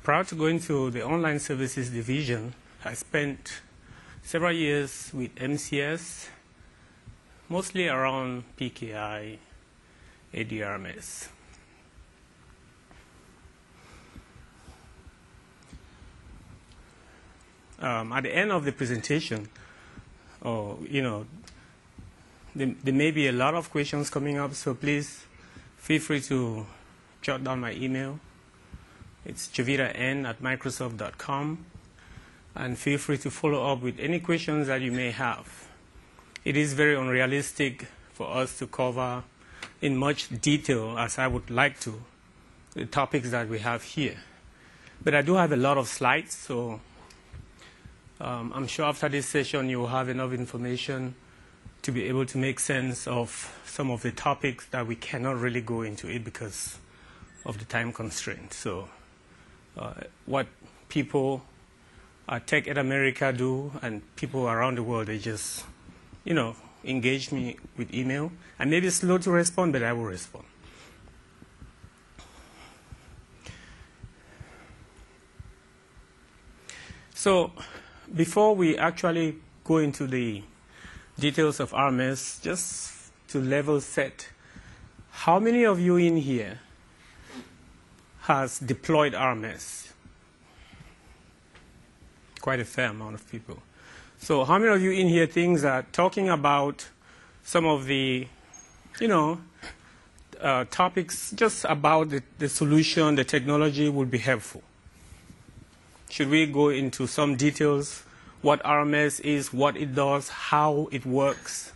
Prior to going to the online services division, I spent several years with MCS, mostly around PKI, ADRMS. At the end of the presentation, there may be a lot of questions coming up, so please feel free to jot down my email. It's jovita@microsoft.com, and feel free to follow up with any questions that you may have. It is very unrealistic for us to cover in much detail, as I would like to, the topics that we have here. But I do have a lot of slides, so I'm sure after this session you will have enough information to be able to make sense of some of the topics that we cannot really go into it because of the time constraint. So what people at Tech Ed America do and people around the world, they just, engage me with email. I may be slow to respond, but I will respond. So before we actually go into the details of RMS, just to level set, how many of you in here has deployed RMS? Quite a fair amount of people. So how many of you in here think that talking about some of the, topics just about the solution, the technology would be helpful? Should we go into some details, what RMS is, what it does, how it works?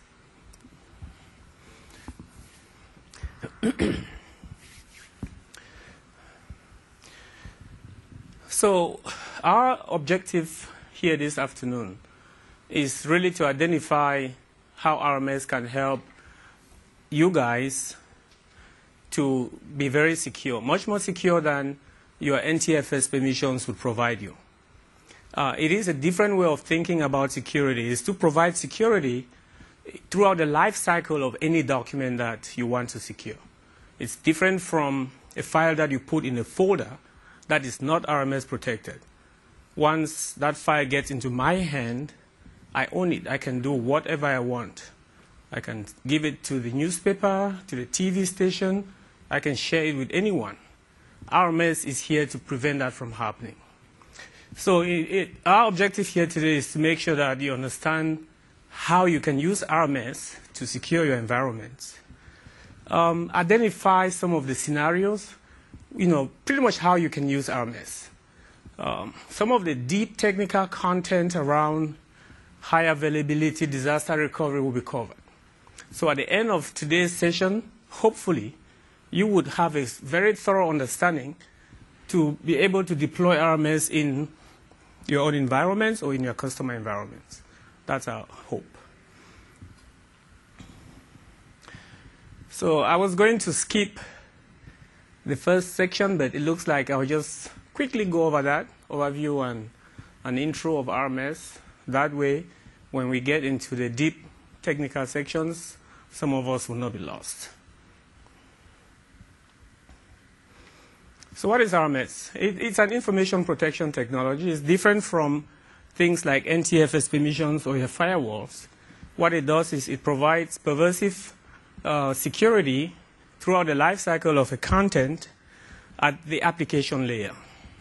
So our objective here this afternoon is really to identify how RMS can help you guys to be very secure, much more secure than your NTFS permissions would provide you. It is a different way of thinking about security. It's to provide security throughout the life cycle of any document that you want to secure. It's different from a file that you put in a folder that is not RMS protected. Once that file gets into my hand, I own it. I can do whatever I want. I can give it to the newspaper, to the TV station. I can share it with anyone. RMS is here to prevent that from happening. So our objective here today is to make sure that you understand how you can use RMS to secure your environments. Identify some of the scenarios, pretty much how you can use RMS. Some of the deep technical content around high availability disaster recovery will be covered. So at the end of today's session, hopefully, you would have a very thorough understanding to be able to deploy RMS in your own environments or in your customer environments. That's our hope. So I was going to skip the first section, but it looks like I'll just quickly go over that, overview and an intro of RMS. That way, when we get into the deep technical sections, some of us will not be lost. So what is RMS? It's an information protection technology. It's different from things like NTFS permissions or your firewalls. What it does is it provides pervasive security throughout the life cycle of a content at the application layer.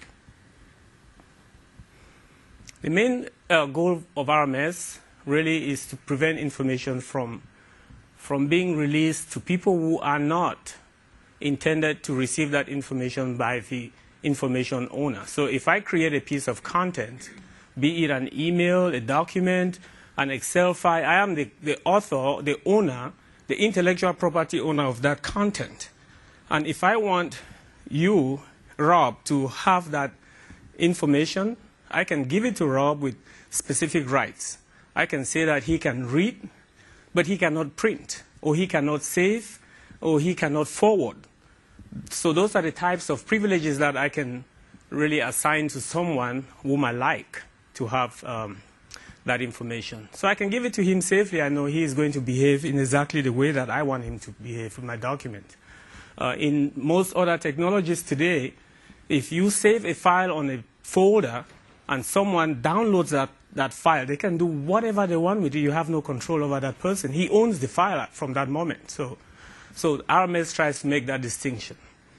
The main goal of RMS really is to prevent information from being released to people who are not intended to receive that information by the information owner. So if I create a piece of content, be it an email, a document, an Excel file, I am the author, the owner, the intellectual property owner of that content. And if I want you, Rob, to have that information, I can give it to Rob with specific rights. I can say that he can read, but he cannot print, or he cannot save, or he cannot forward. So those are the types of privileges that I can really assign to someone whom I like to have that information. So I can give it to him safely. I know he is going to behave in exactly the way that I want him to behave with my document. In most other technologies today, If you save a file on a folder and someone downloads that file, they can do whatever they want with it. You have no control over that person. He owns the file from that moment. So RMS tries to make that distinction.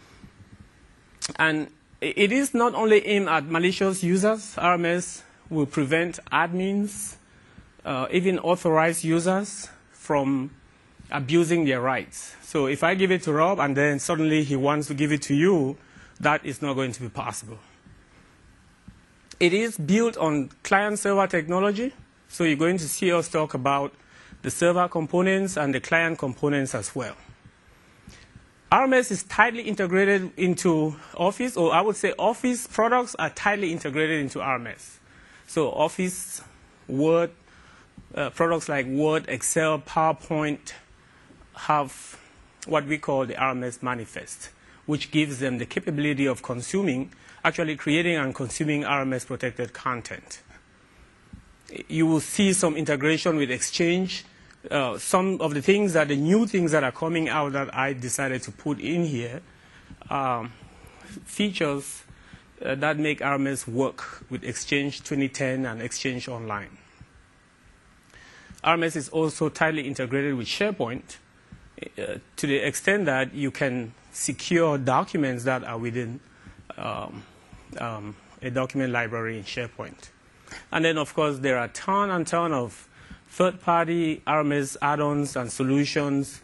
And it is not only aimed at malicious users. RMS will prevent admins, even authorized users, from abusing their rights. So if I give it to Rob and then suddenly he wants to give it to you, that is not going to be possible. It is built on client-server technology, so you're going to see us talk about the server components and the client components as well. RMS is tightly integrated into Office, or I would say Office products are tightly integrated into RMS. So Office, Word, products like Word, Excel, PowerPoint have what we call the RMS manifest, which gives them the capability of actually creating and consuming RMS-protected content. You will see some integration with Exchange. Some of the new things that are coming out that I decided to put in here, features that make RMS work with Exchange 2010 and Exchange Online. RMS is also tightly integrated with SharePoint to the extent that you can secure documents that are within a document library in SharePoint. And then, of course, there are a ton of third-party RMS add-ons and solutions,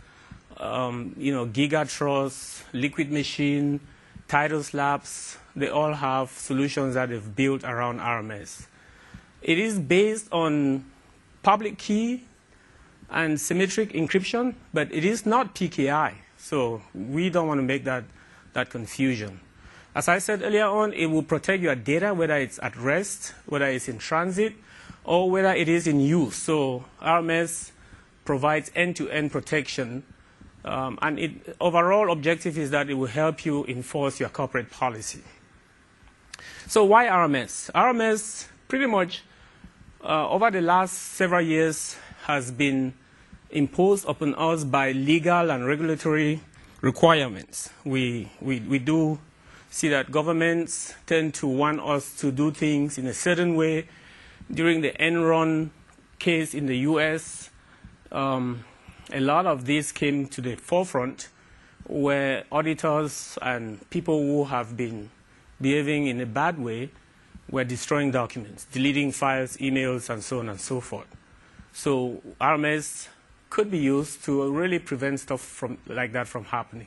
Gigatrust, Liquid Machine, Tidus Labs. They all have solutions that they've built around RMS. It is based on public key and symmetric encryption, but it is not PKI. So we don't want to make that confusion. As I said earlier on, it will protect your data, whether it's at rest, whether it's in transit, or whether it is in use. So RMS provides end-to-end protection. And its overall objective is that it will help you enforce your corporate policy. So why RMS? RMS pretty much over the last several years has been imposed upon us by legal and regulatory requirements. We do see that governments tend to want us to do things in a certain way. During the Enron case in the US, a lot of this came to the forefront where auditors and people who have been behaving in a bad way were destroying documents, deleting files, emails, and so on and so forth. So RMS could be used to really prevent stuff like that from happening.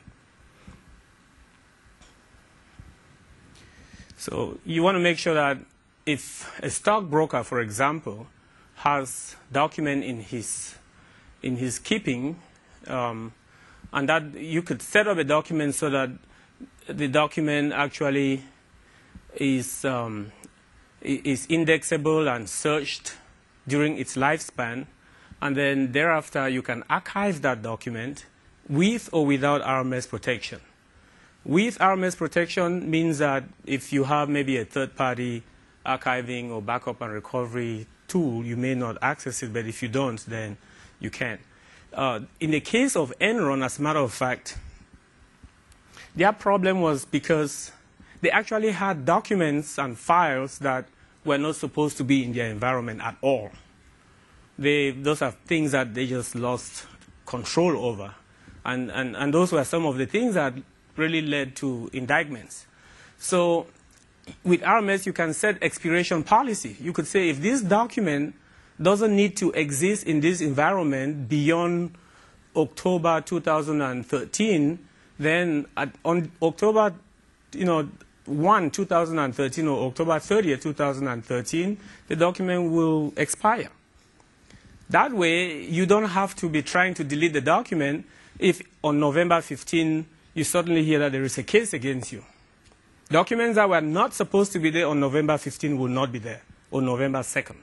So you want to make sure that if a stockbroker, for example, has document in his keeping, and that you could set up a document so that the document actually is indexable and searched during its lifespan, and then thereafter you can archive that document with or without RMS protection. With RMS protection means that if you have maybe a third-party archiving or backup and recovery tool, you may not access it, but if you don't, then you can. In the case of Enron, as a matter of fact, their problem was because they actually had documents and files that were not supposed to be in their environment at all. Those are things that they just lost control over. And those were some of the things that really led to indictments. So with RMS, you can set expiration policy. You could say if this document doesn't need to exist in this environment beyond October 2013, then on October 1, 2013 or October 30, 2013, the document will expire. That way, you don't have to be trying to delete the document if on November 15, you suddenly hear that there is a case against you. Documents that were not supposed to be there on November 15 will not be there, or November 2nd.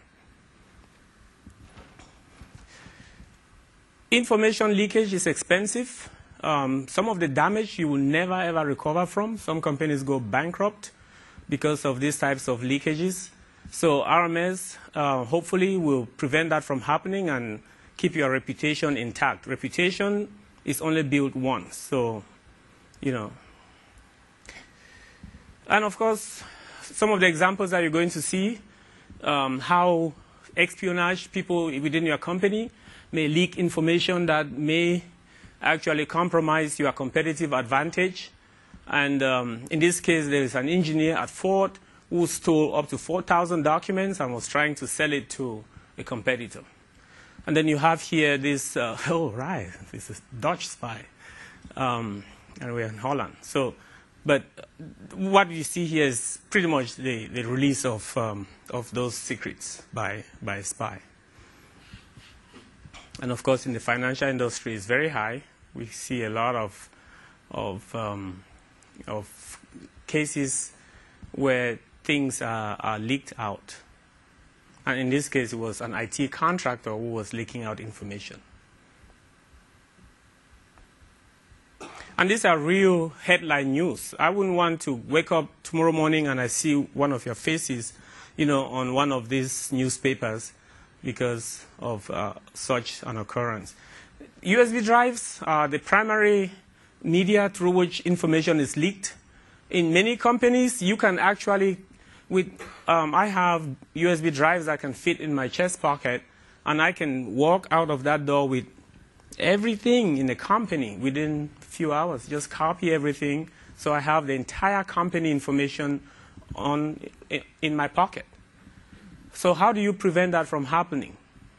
Information leakage is expensive. Some of the damage you will never, ever recover from. Some companies go bankrupt because of these types of leakages. So RMS hopefully will prevent that from happening and keep your reputation intact. Reputation is only built once. So, And of course, some of the examples that you're going to see, how espionage people within your company may leak information that may actually compromise your competitive advantage. And in this case, there is an engineer at Ford who stole up to 4,000 documents and was trying to sell it to a competitor. And then you have here this, oh, right, this is Dutch spy. And we're in Holland. So, but what you see here is pretty much the release of those secrets by a spy. And of course, in the financial industry, it's very high. We see a lot of cases where things are leaked out. And in this case, it was an IT contractor who was leaking out information. And these are real headline news. I wouldn't want to wake up tomorrow morning and I see one of your faces, on one of these newspapers because of such an occurrence. USB drives are the primary media through which information is leaked. In many companies, you can actually, I have USB drives that can fit in my chest pocket, and I can walk out of that door with everything in the company within a few hours. Just copy everything, so I have the entire company information in my pocket. So how do you prevent that from happening?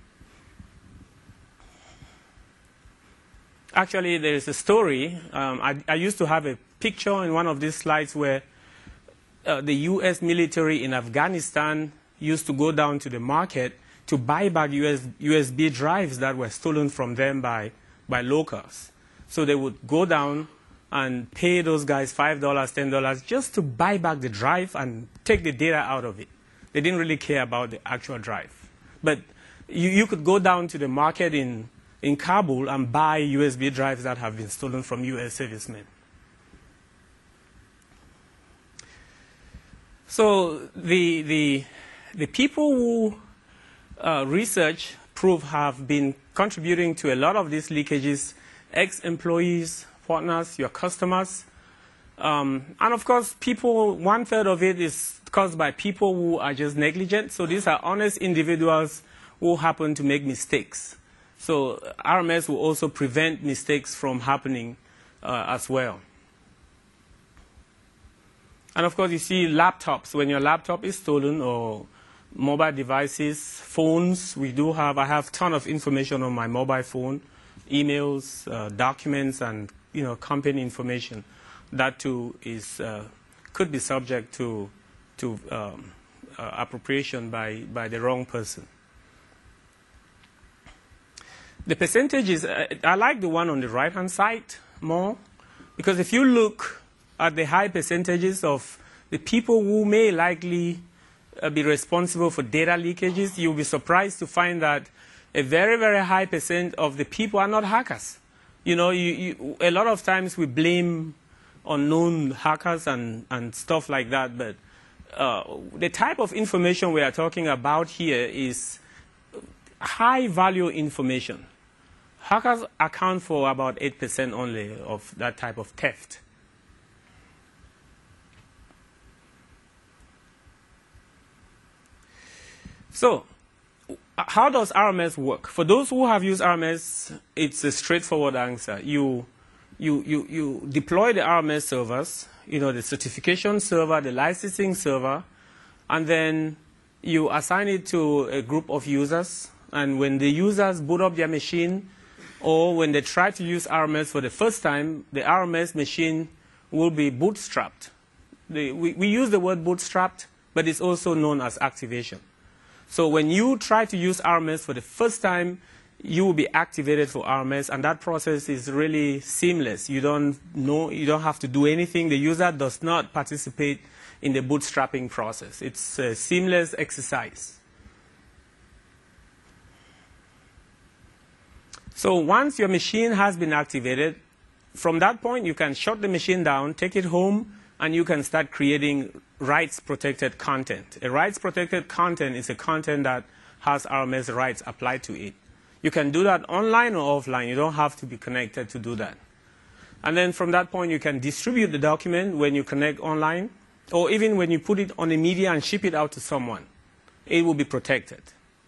Actually, there is a story. I used to have a picture in one of these slides where the U.S. military in Afghanistan used to go down to the market to buy back USB drives that were stolen from them by locals. So they would go down and pay those guys $5, $10 just to buy back the drive and take the data out of it. They didn't really care about the actual drive. But you could go down to the market in Kabul and buy USB drives that have been stolen from U.S. servicemen. So the people who research prove have been contributing to a lot of these leakages, ex-employees, partners, your customers. And of course, people, 1/3 of it is caused by people who are just negligent. So these are honest individuals who happen to make mistakes. So RMS will also prevent mistakes from happening as well. And of course, you see laptops. When your laptop is stolen, or mobile devices, phones, I have a ton of information on my mobile phone, emails, documents, and company information. That too could be subject to appropriation by the wrong person. The percentages, I like the one on the right-hand side more, because if you look at the high percentages of the people who may likely be responsible for data leakages, you'll be surprised to find that a very, very high percent of the people are not hackers. A lot of times we blame unknown hackers and stuff like that, but the type of information we are talking about here is high-value information. Hackers account for about 8% only of that type of theft. So, how does RMS work? For those who have used RMS, it's a straightforward answer. You deploy the RMS servers, the certification server, the licensing server, and then you assign it to a group of users. And when the users boot up their machine, or when they try to use RMS for the first time, the RMS machine will be bootstrapped. We use the word bootstrapped, but it's also known as activation. So when you try to use RMS for the first time, you will be activated for RMS, and that process is really seamless. You don't have to do anything. The user does not participate in the bootstrapping process. It's a seamless exercise. So once your machine has been activated, from that point you can shut the machine down, take it home, and you can start creating rights-protected content. A rights-protected content is a content that has RMS rights applied to it. You can do that online or offline. You don't have to be connected to do that. And then from that point, you can distribute the document when you connect online. or even when you put it on a media and ship it out to someone, it will be protected.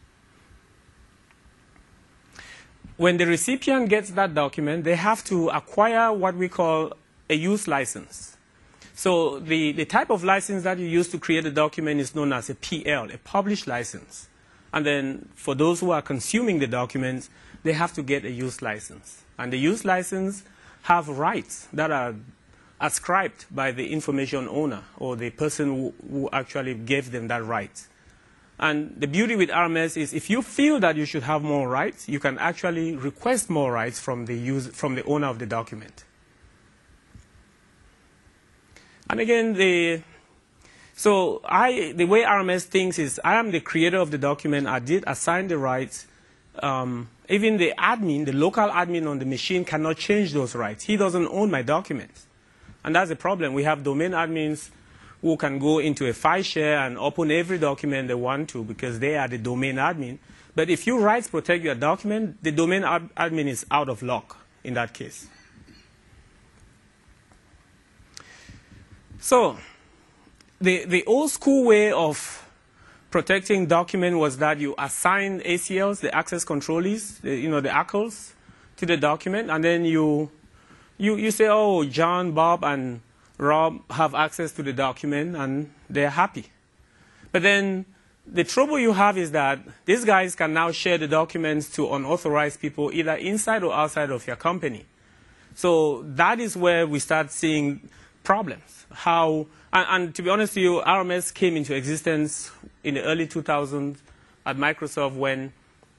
When the recipient gets that document, they have to acquire what we call a use license. So the type of license that you use to create a document is known as a PL, a published license. And then for those who are consuming the documents, they have to get a use license. And the use license have rights that are ascribed by the information owner or the person who actually gave them that right. And the beauty with RMS is if you feel that you should have more rights, you can actually request more rights from the owner of the document. And again, the way RMS thinks is I am the creator of the document. I did assign the rights. Even the admin, the local admin on the machine cannot change those rights. He doesn't own my documents. And that's the problem. We have domain admins who can go into a file share and open every document they want to because they are the domain admin. But if you rights protect your document, the domain admin is out of luck in that case. So the old school way of protecting document was that you assign ACLs, the access controllers, the ACLs, to the document, and then you say, oh, John, Bob, and Rob have access to the document, and they're happy. But then the trouble you have is that these guys can now share the documents to unauthorized people either inside or outside of your company. So that is where we start seeing problems. And to be honest with you, RMS came into existence in the early 2000s at Microsoft when,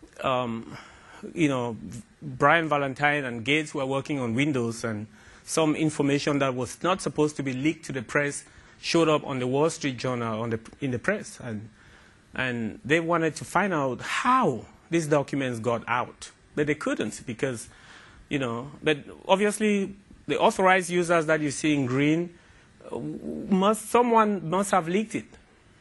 Brian Valentine and Gates were working on Windows, and some information that was not supposed to be leaked to the press showed up on the Wall Street Journal in the press. And they wanted to find out how these documents got out. But they couldn't because, but obviously the authorized users that you see in green, someone must have leaked it.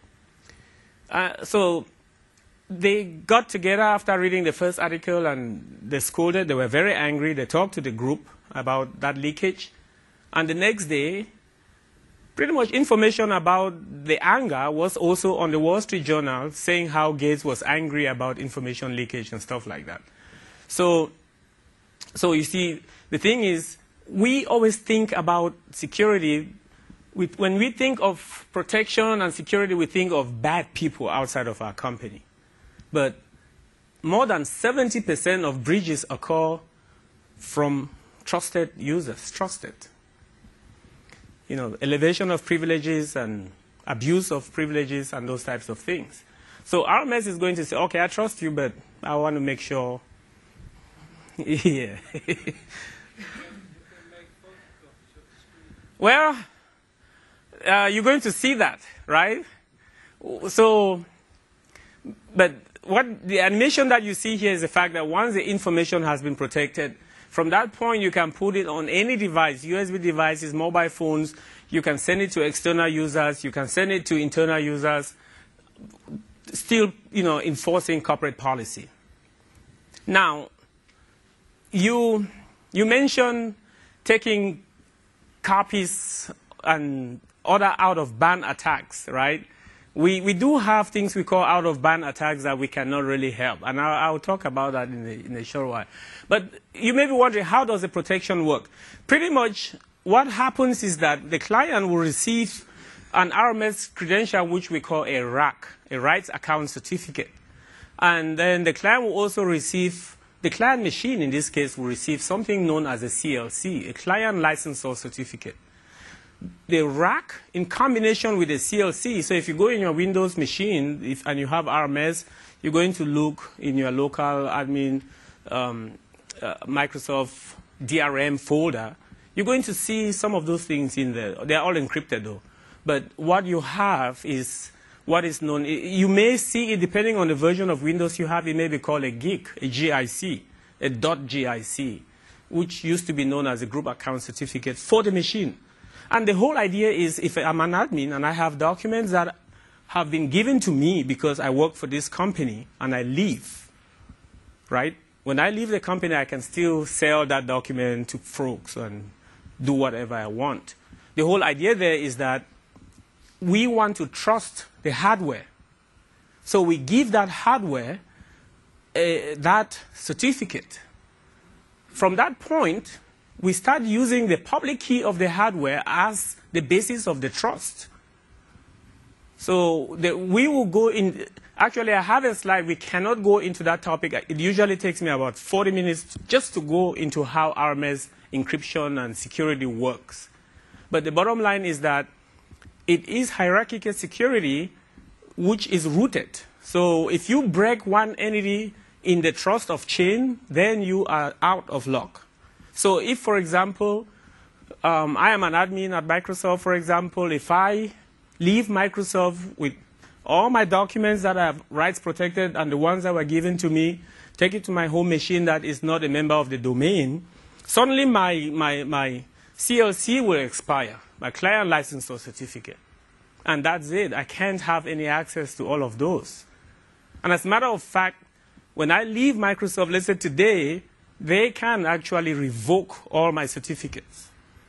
So they got together after reading the first article and they scolded. They were very angry. They talked to the group about that leakage. And the next day, pretty much information about the anger was also on the Wall Street Journal saying how Gates was angry about information leakage and stuff like that. So you see, the thing is, we always think about security. When we think of protection and security, we think of bad people outside of our company. But more than 70% of breaches occur from trusted users, elevation of privileges and abuse of privileges and those types of things. So RMS is going to say, okay, I trust you, but I want to make sure. Yeah. Well, you're going to see that, right? So, but what the animation that you see here is the fact that once the information has been protected, from that point you can put it on any device, USB devices, mobile phones. You can send it to external users. You can send it to internal users, still, enforcing corporate policy. Now, you mentioned taking copies and other out-of-band attacks, right? We do have things we call out-of-band attacks that we cannot really help, and I'll talk about that in a short while. But you may be wondering, how does the protection work? Pretty much what happens is that the client will receive an RMS credential, which we call a RAC, a Rights Account Certificate. And then the client will also receive, the client machine in this case will receive something known as a CLC, a Client License or Certificate. The RAC in combination with the CLC, so if you go in your Windows machine and you have RMS, you're going to look in your local admin Microsoft DRM folder, you're going to see some of those things in there. They're all encrypted though. But what you have is what is known, you may see it depending on the version of Windows you have, it may be called a GIC, a GIC, a .GIC, which used to be known as a Group Account Certificate for the machine. And the whole idea is if I'm an admin and I have documents that have been given to me because I work for this company and I leave, right? When I leave the company, I can still sell that document to folks and do whatever I want. The whole idea there is that we want to trust the hardware. So we give that hardware that certificate. From that point, we start using the public key of the hardware as the basis of the trust. So we will go in. Actually, I have a slide. We cannot go into that topic. It usually takes me about 40 minutes just to go into how RMS encryption and security works. But the bottom line is that it is hierarchical security which is rooted. So if you break one entity in the trust of chain, then you are out of luck. So if, for example, I am an admin at Microsoft, for example, if I leave Microsoft with all my documents that have rights protected and the ones that were given to me, take it to my home machine that is not a member of the domain, suddenly my CLC will expire, my client license or certificate. And that's it. I can't have any access to all of those. And as a matter of fact, when I leave Microsoft, let's say today, they can actually revoke all my certificates.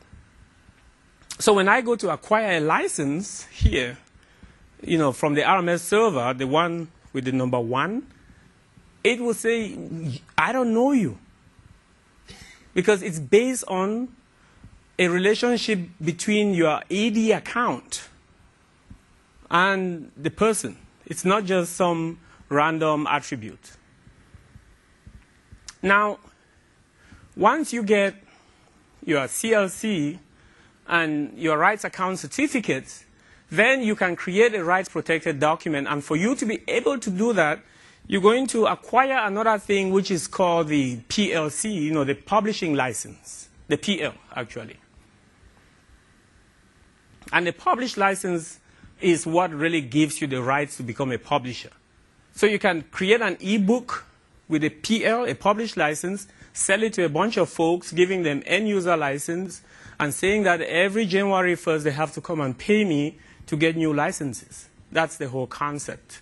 So when I go to acquire a license here, from the RMS server, the one with the number 1, it will say, I don't know you. Because it's based on a relationship between your AD account and the person. It's not just some random attribute. Now, once you get your CLC and your rights account certificates, then you can create a rights protected document. And for you to be able to do that, you're going to acquire another thing which is called the PLC, the publishing license, the PL actually. And the published license is what really gives you the rights to become a publisher. So you can create an ebook with a PL, a published license, sell it to a bunch of folks, giving them end user license, and saying that every January 1st they have to come and pay me to get new licenses. That's the whole concept.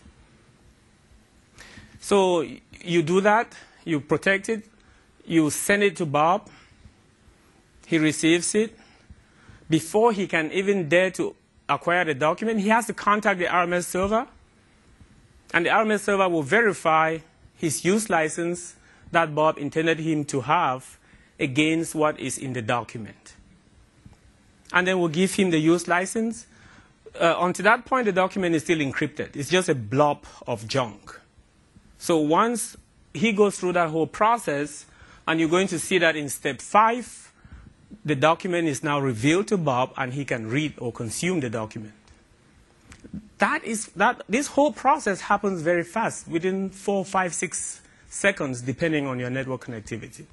So you do that, you protect it, you send it to Bob, he receives it. Before he can even dare to acquire the document, he has to contact the RMS server, and the RMS server will verify his use license that Bob intended him to have against what is in the document. And then we'll give him the use license. Until that point, the document is still encrypted. It's just a blob of junk. So once he goes through that whole process, and you're going to see that in step 5, the document is now revealed to Bob, and he can read or consume the document. This whole process happens very fast, within 4, 5, 6 seconds, depending on your network connectivity.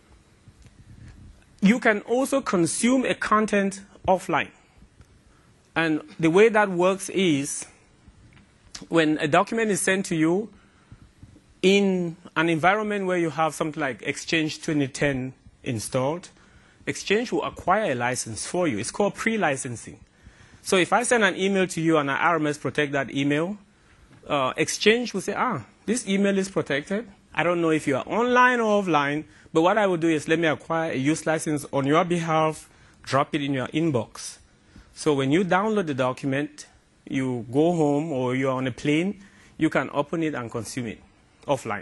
You can also consume a content offline. And the way that works is, when a document is sent to you in an environment where you have something like Exchange 2010 installed, Exchange will acquire a license for you. It's called pre-licensing. So if I send an email to you and RMS protect that email, Exchange will say, this email is protected. I don't know if you are online or offline, but what I will do is let me acquire a use license on your behalf, drop it in your inbox. So when you download the document, you go home or you're on a plane, you can open it and consume it offline.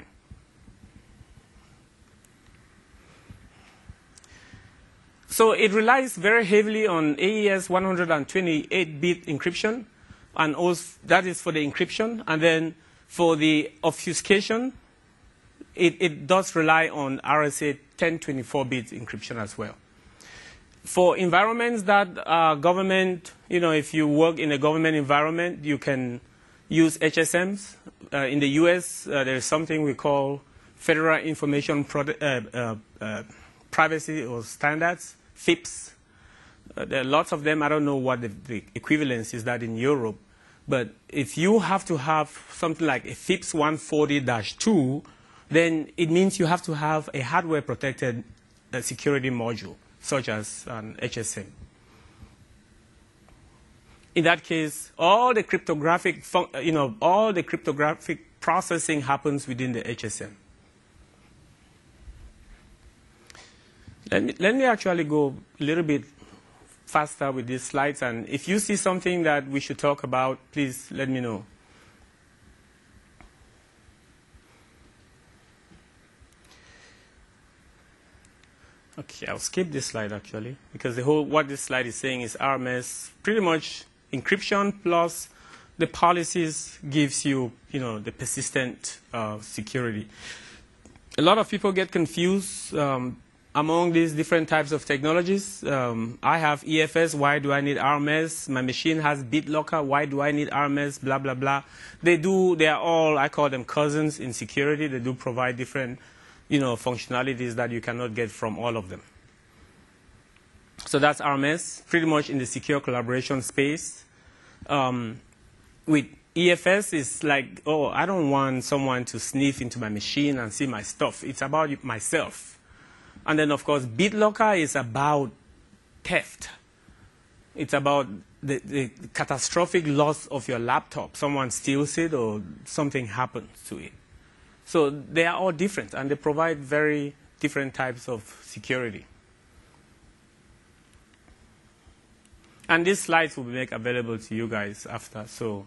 So it relies very heavily on AES 128-bit encryption, and also that is for the encryption. And then for the obfuscation, it does rely on RSA 1024-bit encryption as well. For environments that are government, if you work in a government environment, you can use HSMs. In the US, there is something we call Federal Information Privacy or Standards, FIPS. There are lots of them. I don't know what the equivalence is that in Europe. But if you have to have something like a FIPS 140-2, then it means you have to have a hardware-protected security module, such as an HSM. In that case, all the cryptographic processing happens within the HSM. Let me actually go a little bit faster with these slides. And if you see something that we should talk about, please let me know. Okay, I'll skip this slide actually, because what this slide is saying is RMS pretty much encryption plus the policies gives you, the persistent security. A lot of people get confused among these different types of technologies. I have EFS, why do I need RMS? My machine has BitLocker, why do I need RMS? Blah, blah, blah. They are all, I call them cousins in security. They do provide different functionalities that you cannot get from all of them. So that's RMS, pretty much in the secure collaboration space. With EFS, it's like, oh, I don't want someone to sniff into my machine and see my stuff. It's about myself. And then, of course, BitLocker is about theft. It's about the catastrophic loss of your laptop. Someone steals it or something happens to it. So they are all different, and they provide very different types of security. And these slides will be made available to you guys after. So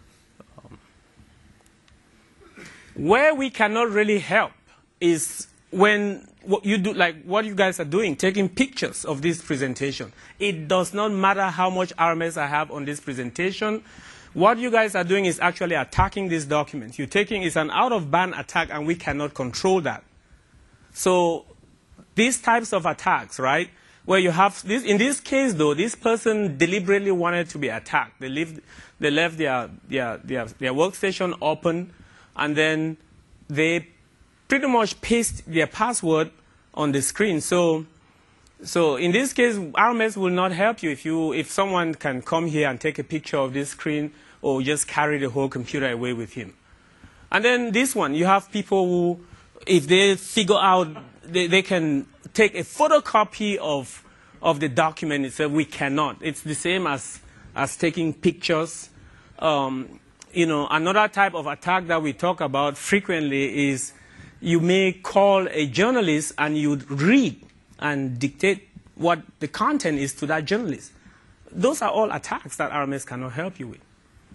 where we cannot really help is when what you do, like what you guys are doing, taking pictures of this presentation. It does not matter how much RMS I have on this presentation. What you guys are doing is actually attacking this document. It's an out-of-band attack, and we cannot control that. So these types of attacks, right, where you have this, in this case, though, this person deliberately wanted to be attacked. They left their workstation open, and then they pretty much paste their password on the screen. So in this case, RMS will not help you if someone can come here and take a picture of this screen or just carry the whole computer away with him. And then this one, you have people who, if they figure out, they can take a photocopy of the document itself. We cannot. It's the same as taking pictures. Another type of attack that we talk about frequently is you may call a journalist and you'd read and dictate what the content is to that journalist. Those are all attacks that RMS cannot help you with.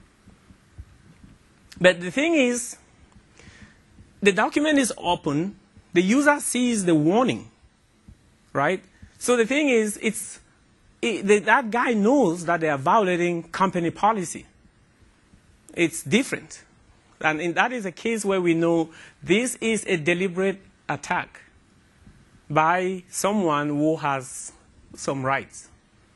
But the thing is, the document is open, the user sees the warning, right? So the thing is, that guy knows that they are violating company policy. It's different. And that is a case where we know this is a deliberate attack by someone who has some rights.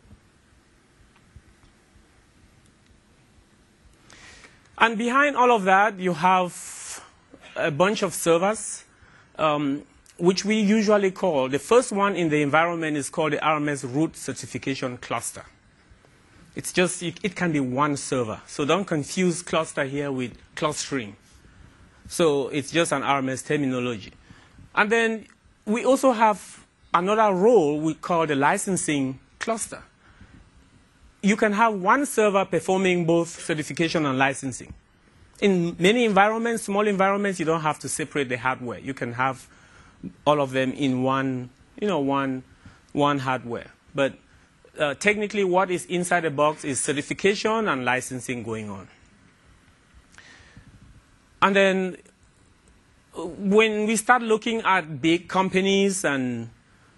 And behind all of that, you have a bunch of servers, which we usually call, the first one in the environment is called the RMS root certification cluster. It's just, it can be one server. So don't confuse cluster here with clustering. So it's just an RMS terminology. And then we also have another role we call the licensing cluster. You can have one server performing both certification and licensing. In many environments, small environments, you don't have to separate the hardware. You can have all of them in one hardware. But technically, what is inside the box is certification and licensing going on. And then when we start looking at big companies and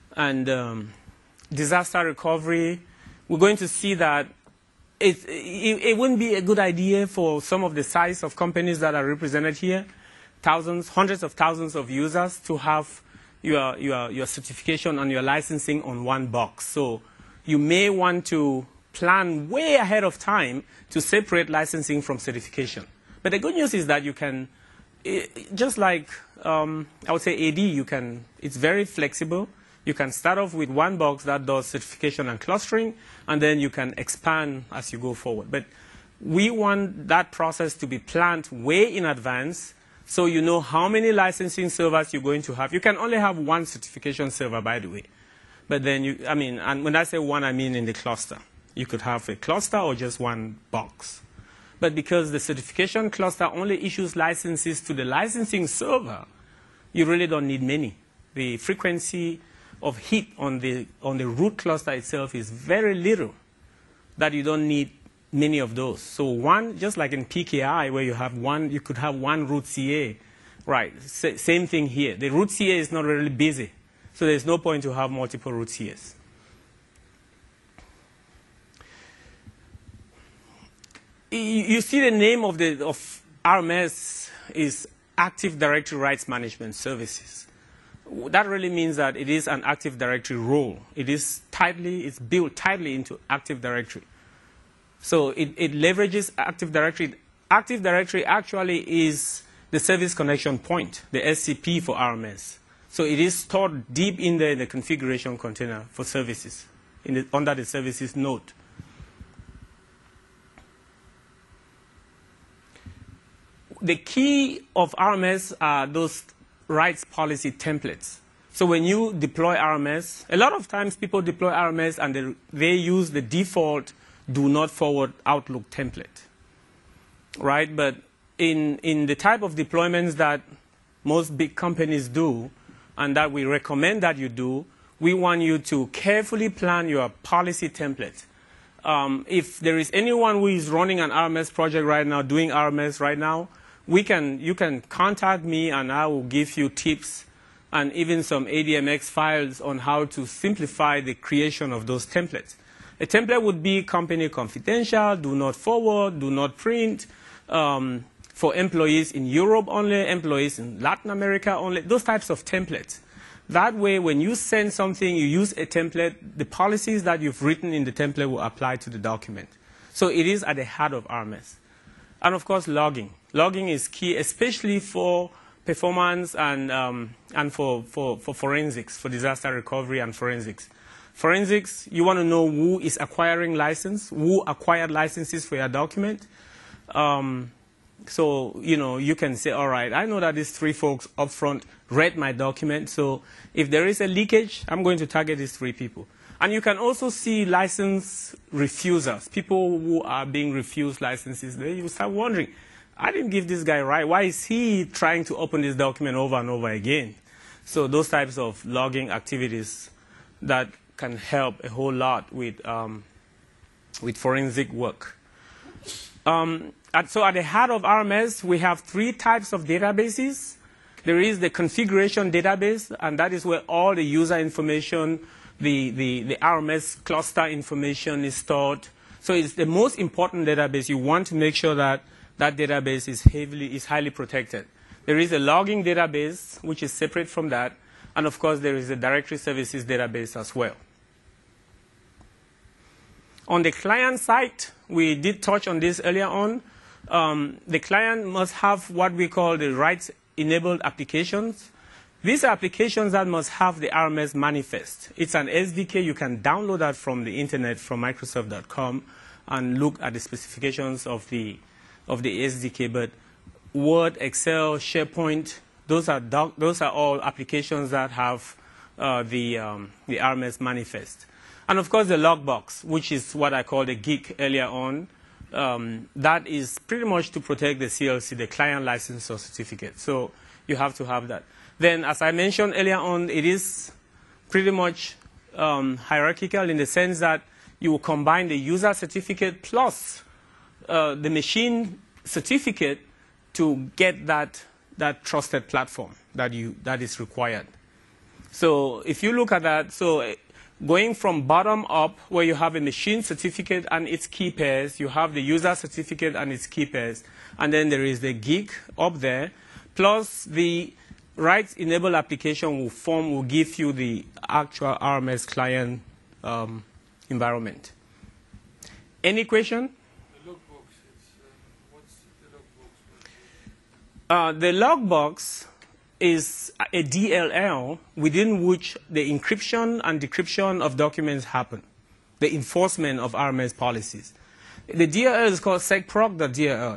disaster recovery, we're going to see that it wouldn't be a good idea for some of the size of companies that are represented here, thousands, hundreds of thousands of users, to have your certification and your licensing on one box. So you may want to plan way ahead of time to separate licensing from certification. But the good news is that you can, just like I would say AD, it's very flexible. You can start off with one box that does certification and clustering, and then you can expand as you go forward. But we want that process to be planned way in advance, so you know how many licensing servers you're going to have. You can only have one certification server, by the way. But then and when I say one, I mean in the cluster. You could have a cluster or just one box. But because the certification cluster only issues licenses to the licensing server, you really don't need many. The frequency of heat on the root cluster itself is very little, that you don't need many of those. So one, just like in PKI where you have one, you could have one root CA, right? Same thing here. The root CA is not really busy, so there's no point to have multiple root CAs. You see the name of RMS is Active Directory Rights Management Services. That really means that it is an Active Directory role. It's built tightly into Active Directory. So it leverages Active Directory. Active Directory actually is the service connection point, the SCP for RMS. So it is stored deep in the configuration container for services, under the services node. The key of RMS are those rights policy templates. So when you deploy RMS, a lot of times people deploy RMS and they use the default do not forward Outlook template, right? But in the type of deployments that most big companies do and that we recommend that you do, we want you to carefully plan your policy template. If there is anyone who is running an RMS project right now, doing RMS right now, you can contact me and I will give you tips and even some ADMX files on how to simplify the creation of those templates. A template would be company confidential, do not forward, do not print, for employees in Europe only, employees in Latin America only, those types of templates. That way, when you send something, you use a template, the policies that you've written in the template will apply to the document. So it is at the heart of RMS. And of course, logging. Logging is key, especially for performance and for forensics, for disaster recovery and forensics. Forensics, you want to know who is acquiring license, who acquired licenses for your document. So, you can say, all right, I know that these 3 folks up front read my document. So if there is a leakage, I'm going to target these 3 people. And you can also see license refusers, people who are being refused licenses. Then you start wondering, I didn't give this guy right. Why is he trying to open this document over and over again? So those types of logging activities that can help a whole lot with forensic work. So at the heart of RMS, we have 3 types of databases. There is the configuration database, and that is where all the user information, the RMS cluster information is stored. So it's the most important database. You want to make sure that that database is highly protected. There is a logging database, which is separate from that. And of course, there is a directory services database as well. On the client side, we did touch on this earlier on. The client must have what we call the rights-enabled applications. These are applications that must have the RMS manifest. It's an SDK. You can download that from the internet, from Microsoft.com, and look at the specifications of the SDK. But Word, Excel, SharePoint, those are all applications that have the RMS manifest. And of course, the logbox, which is what I called a geek earlier on. That is pretty much to protect the CLC, the client license or certificate. So you have to have that. Then, as I mentioned earlier on, it is pretty much hierarchical in the sense that you will combine the user certificate plus the machine certificate to get that trusted platform that is required. So if you look at that, so going from bottom up, where you have a machine certificate and its key pairs, you have the user certificate and its key pairs, and then there is the geek up there, plus the rights-enabled application will give you the actual RMS client environment. Any question? The logbox, what's the logbox? The logbox is a DLL within which the encryption and decryption of documents happen, the enforcement of RMS policies. The DLL is called secproc.dll,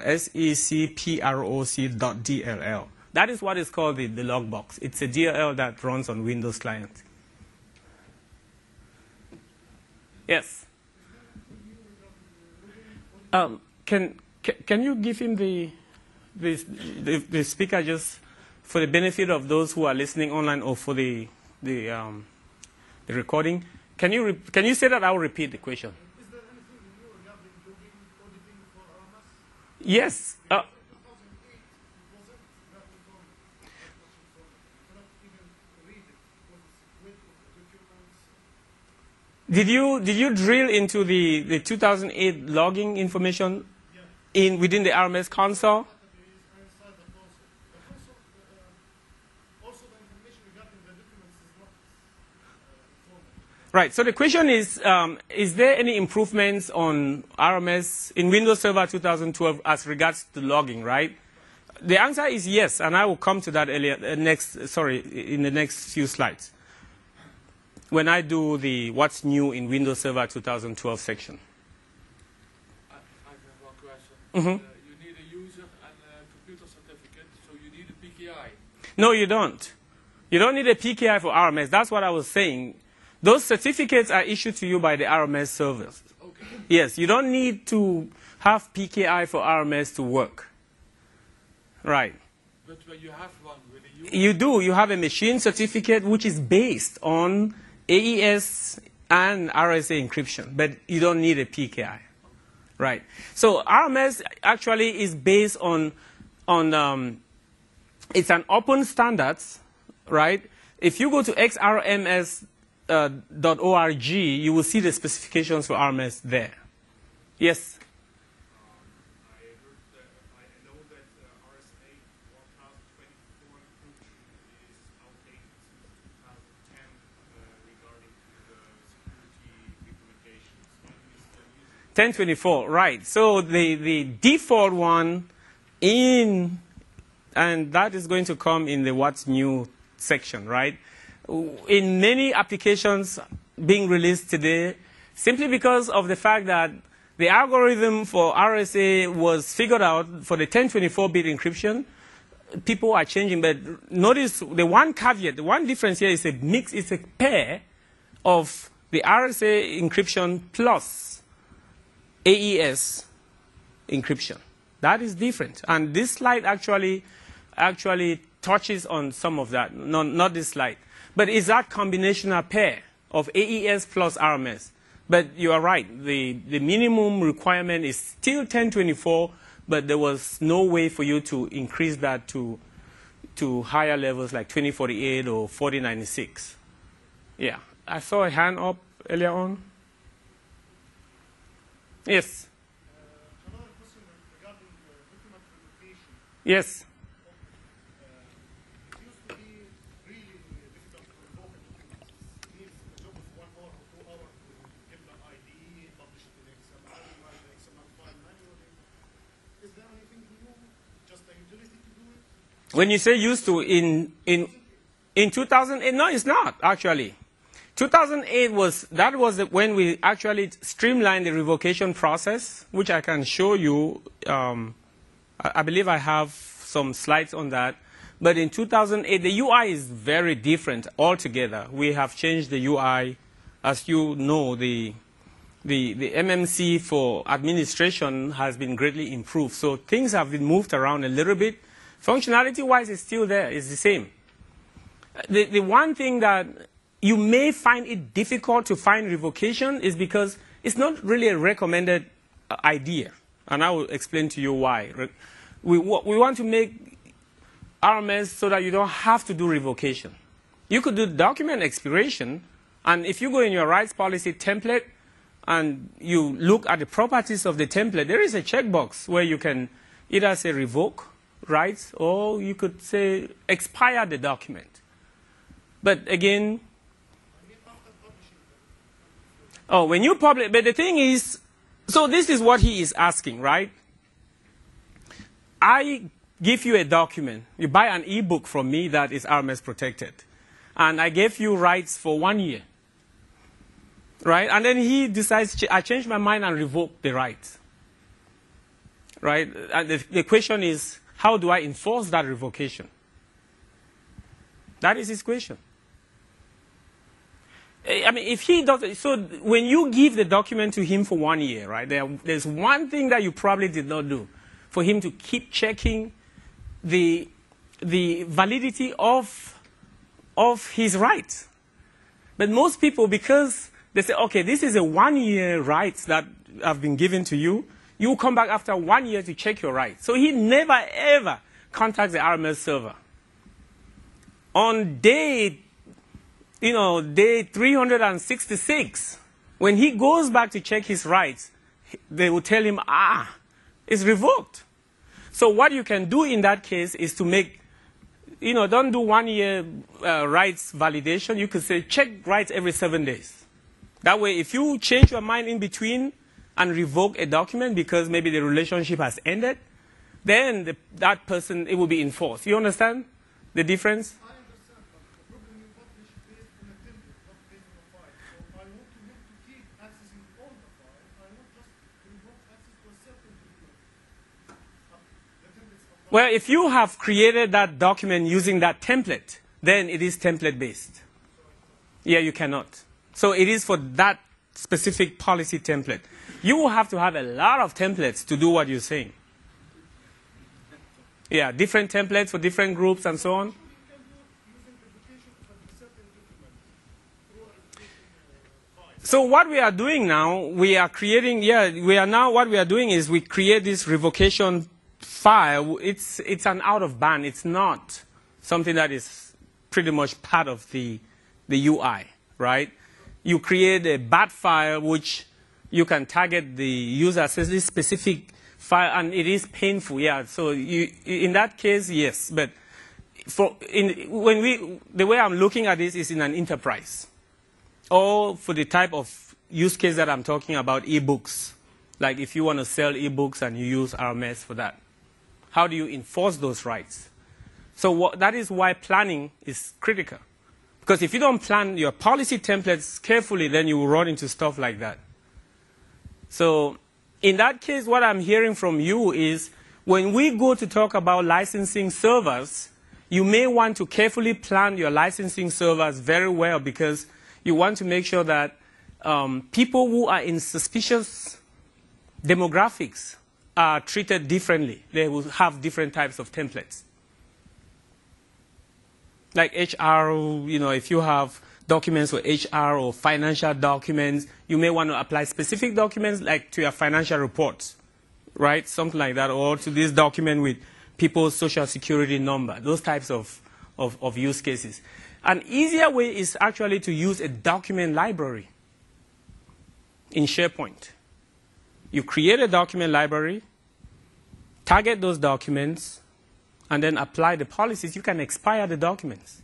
secproc.dll. That is what is called the logbox. It's a DLL that runs on Windows client. Yes? Can you give him the speaker just for the benefit of those who are listening online, or for the the recording. Can you say that? I will repeat the question. Is there anything new regarding logging, auditing for RMS? Yes. 2008, it wasn't that informative. That much informative. You cannot even read it because it's width of the documents. Did you drill into the 2008 logging information within the RMS console? Database and inside the console. The console, also the information regarding the documents is not informative. Right. So the question is there any improvements on RMS in Windows Server 2012 as regards to logging, right? The answer is yes, and I will come to that in the next few slides when I do the what's new in Windows Server 2012 section. I have one question. Mm-hmm. You need a user and a computer certificate, so you need a PKI. No, you don't. You don't need a PKI for RMS. That's what I was saying. Those certificates are issued to you by the RMS servers. Okay. Yes, you don't need to have PKI for RMS to work. Right. But when you have one with a user, You do. You have a machine certificate which is based on AES and RSA encryption, but you don't need a PKI. Right. So RMS actually is based on it's an open standards, right? If you go to xrms.org, you will see the specifications for RMS there. Yes. I know that RSA 1024 is outdated since 2010 regarding the security implementations. Why do you still use it? 1024, right. So the default one and that is going to come in the what's new section, right? In many applications being released today, simply because of the fact that the algorithm for RSA was figured out for the 1024-bit encryption, people are changing. But notice the one caveat, the one difference here is it's a pair of the RSA encryption plus AES encryption. That is different. And this slide actually touches on some of that, not this slide. But it's that combinational pair of AES plus RMS. But you are right. The minimum requirement is still 1024, but there was no way for you to increase that to higher levels like 2048 or 4096. Yeah. I saw a hand up earlier on. Yes. Another question regarding document revocation. Yes. It used to be really difficult to revoke a document. It needs a job of 1 hour or 2 hours to get the ID, publish it in XML, write the XML file manually. Is there anything new? Just a utility to do it? When you say used to in 2008, no, it's not actually. 2008 was when we actually streamlined the revocation process, which I can show you. I believe I have some slides on that. But in 2008, the UI is very different altogether. We have changed the UI. As you know, the MMC for administration has been greatly improved. So things have been moved around a little bit. Functionality-wise, it's still there. It's the same. The one thing that you may find it difficult to find revocation is because it's not really a recommended idea. And I will explain to you why. We want to make RMS so that you don't have to do revocation. You could do document expiration, and if you go in your rights policy template and you look at the properties of the template, there is a checkbox where you can either say revoke rights or you could say expire the document. But again, when you publish, but the thing is, so this is what he is asking, right? I give you a document. You buy an ebook from me that is RMS protected. And I gave you rights for 1 year. Right? And then he decides, I changed my mind and revoke the rights. Right? And the question is, how do I enforce that revocation? That is his question. I mean, if he does, so when you give the document to him for 1 year, right, there's one thing that you probably did not do, for him to keep checking the validity of his rights. But most people, because they say, okay, this is a 1-year rights that have been given to you, you will come back after 1 year to check your rights. So he never, ever contacts the RMS server. On day 366, when he goes back to check his rights, they will tell him, it's revoked. So what you can do in that case is to make, don't do 1 year rights validation. You could say check rights every 7 days. That way, if you change your mind in between and revoke a document because maybe the relationship has ended, then that person, it will be enforced. You understand the difference? I understand, but the problem you publish based on a template, not based on a file. So I want to keep accessing all the file. I want just to revoke access to a certain document. The templates apply. Well, if you have created that document using that template, then it is template-based. Yeah, you cannot. So it is for that specific policy template. You will have to have a lot of templates to do what you're saying. Yeah, different templates for different groups and so on. You can do using revocation of a certain document through a revocation file. So what we are doing now, what we are doing is we create this revocation file. It's an out of band. It's not something that is pretty much part of the UI, right? You create a bat file which you can target the user as this specific file, and it is painful, yeah. So in that case, yes. But the way I'm looking at this is in an enterprise, or for the type of use case that I'm talking about, e-books. Like if you want to sell e-books and you use RMS for that, how do you enforce those rights? So that is why planning is critical. Because if you don't plan your policy templates carefully, then you will run into stuff like that. So in that case, what I'm hearing from you is when we go to talk about licensing servers, you may want to carefully plan your licensing servers very well because you want to make sure that people who are in suspicious demographics are treated differently. They will have different types of templates. Like HR, if you have documents for HR or financial documents, you may want to apply specific documents like to your financial reports, right? Something like that, or to this document with people's social security number, those types of use cases. An easier way is actually to use a document library in SharePoint. You create a document library, target those documents, and then apply the policies. You can expire the documents.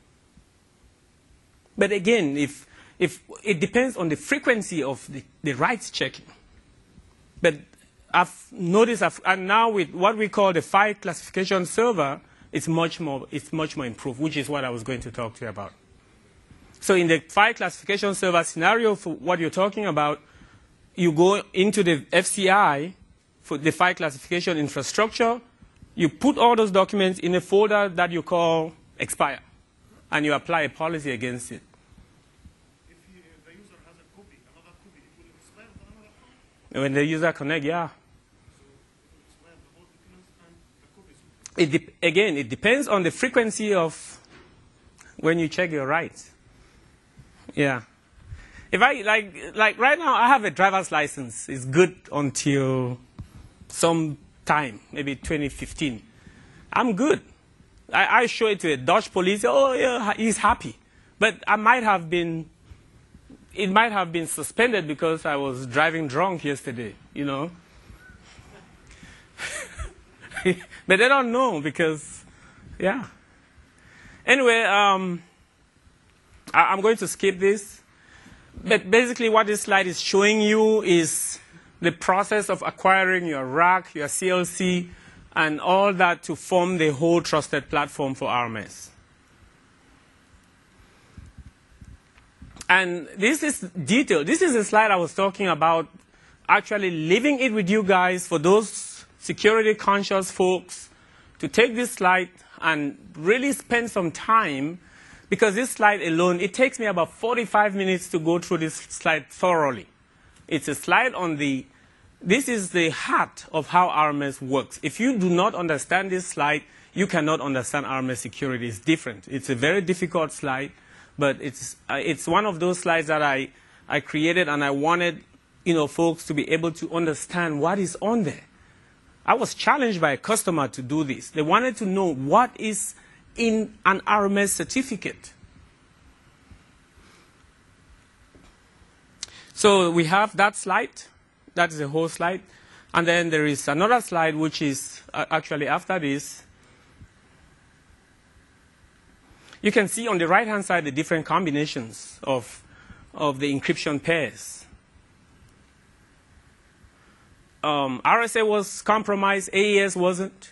But again, if it depends on the frequency of the rights checking. But I've noticed, and now with what we call the file classification server, it's much more improved, which is what I was going to talk to you about. So in the file classification server scenario, for what you're talking about, you go into the FCI for the file classification infrastructure. You put all those documents in a folder that you call expire, and you apply a policy against it. If the user has a copy, another copy, it will expire on another copy. When the user connects, yeah. So it will expire the whole documents and the copies. Again, it depends on the frequency of when you check your rights. Yeah. If I, like right now, I have a driver's license. It's good until some time, maybe 2015. I'm good. I show it to a Dutch police. Oh, yeah, he's happy. But it might have been suspended because I was driving drunk yesterday, But they don't know because, yeah. Anyway, I'm going to skip this. But basically what this slide is showing you is the process of acquiring your RAC, your CLC, and all that to form the whole trusted platform for RMS. And this is detailed. This is the slide I was talking about, actually leaving it with you guys for those security conscious folks to take this slide and really spend some time, because this slide alone, it takes me about 45 minutes to go through this slide thoroughly. It's a slide on this is the heart of how RMS works. If you do not understand this slide, you cannot understand RMS security. It's different. It's a very difficult slide, But it's one of those slides that I created, and I wanted folks to be able to understand what is on there. I was challenged by a customer to do this. They wanted to know what is in an RMS certificate. So we have that slide. That is the whole slide. And then there is another slide which is actually after this. You can see on the right-hand side the different combinations of the encryption pairs. RSA was compromised, AES wasn't.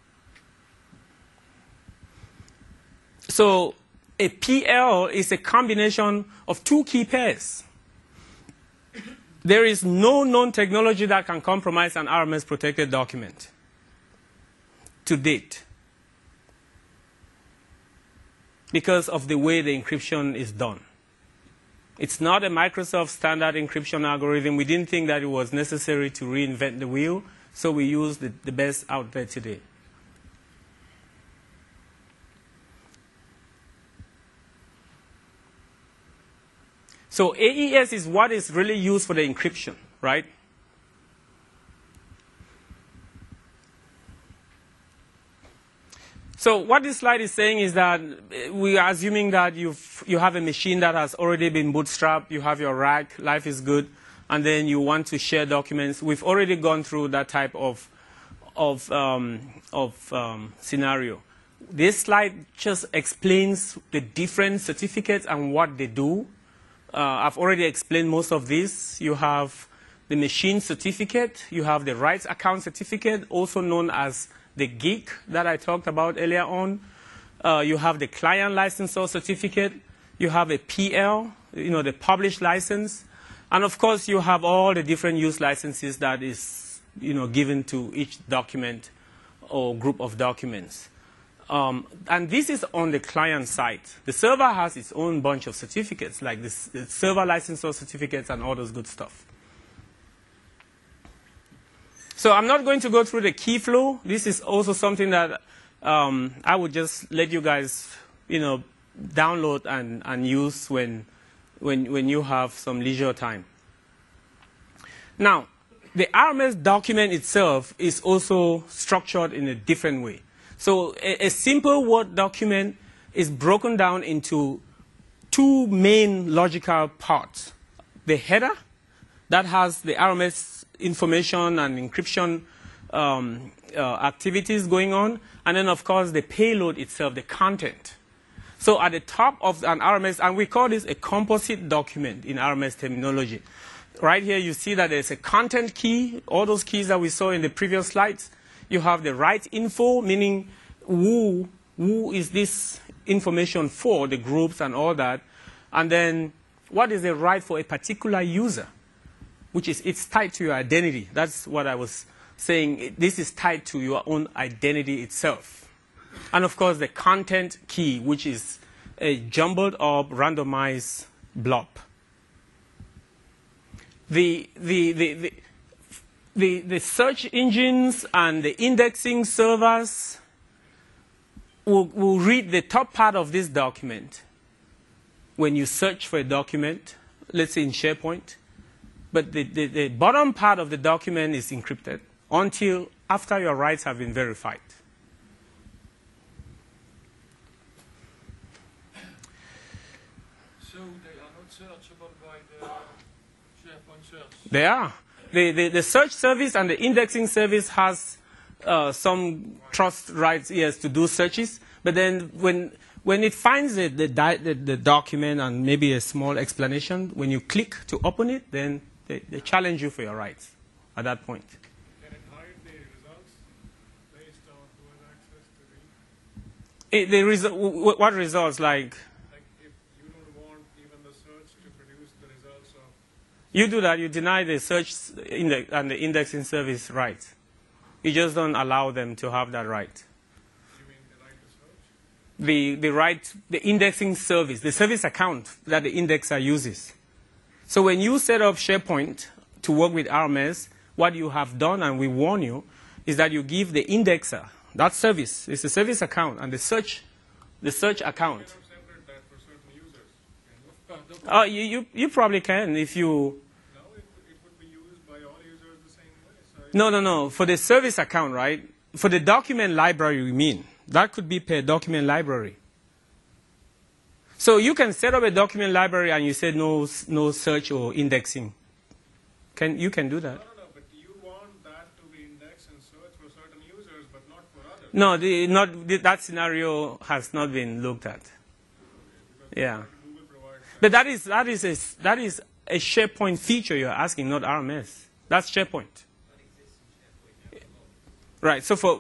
So a PL is a combination of two key pairs. There is no known technology that can compromise an RMS protected document to date because of the way the encryption is done. It's not a Microsoft standard encryption algorithm. We didn't think that it was necessary to reinvent the wheel, so we used the best out there today. So AES is what is really used for the encryption, right? So what this slide is saying is that we are assuming that you have a machine that has already been bootstrapped, you have your rack, life is good, and then you want to share documents. We've already gone through that type of scenario. This slide just explains the different certificates and what they do. I've already explained most of this. You have the machine certificate, you have the rights account certificate, also known as the GIC that I talked about earlier on. You have the client licensor certificate. You have a PL, the published license. And of course, you have all the different use licenses that is, given to each document or group of documents. And this is on the client side. The server has its own bunch of certificates, like the server licensor certificates and all those good stuff. So I'm not going to go through the key flow. This is also something that I would just let you guys, download and use when you have some leisure time. Now, the RMS document itself is also structured in a different way. So a simple Word document is broken down into two main logical parts. The header that has the RMS information and encryption activities going on, and then of course the payload itself, the content. So at the top of an RMS, and we call this a composite document in RMS terminology. Right here you see that there's a content key, all those keys that we saw in the previous slides. You have the right info, meaning who is this information for, the groups and all that. And then what is the right for a particular user, which is it's tied to your identity. That's what I was saying. This is tied to your own identity itself. And of course the content key, which is a jumbled up, randomized blob. The search engines and the indexing servers will read the top part of this document when you search for a document, let's say in SharePoint. But the bottom part of the document is encrypted until after your rights have been verified. So they are not searchable by the SharePoint search? They are. The search service and the indexing service has some trust rights, yes, to do searches. But then when it finds the document and maybe a small explanation, when you click to open it, then they challenge you for your rights at that point. Can it hide the results based on who has access to the... What results? Like if you don't want even the search to produce the results of... You do that. You deny the search and the indexing service rights. You just don't allow them to have that right. You mean the right to search? The right, the indexing service, the service account that the indexer uses. So when you set up SharePoint to work with RMS, what you have done, and we warn you, is that you give the indexer that service. It's a service account, and the search account. You cannot separate that for certain users. You probably can if you... No, it would be used by all users the same way. So No. For the service account, right? For the document library, you mean. That could be per document library. So you can set up a document library and you say no search or indexing. You can do that. No, but you want that to be indexed and searched for certain users, but not for others. No, that scenario has not been looked at. Yeah. Google provides But that is a SharePoint feature you're asking, not RMS. That's SharePoint. Right. So for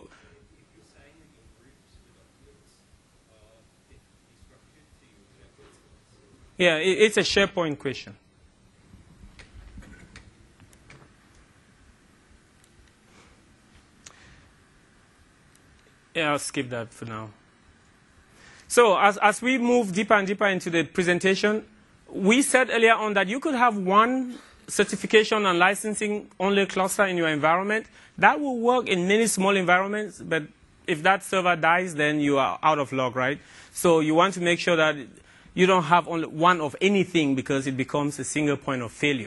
yeah, it's a SharePoint question. Yeah, I'll skip that for now. So as we move deeper and deeper into the presentation, we said earlier on that you could have one certification and licensing only cluster in your environment. That will work in many small environments, but if that server dies, then you are out of luck, right? So you want to make sure that you don't have only one of anything because it becomes a single point of failure.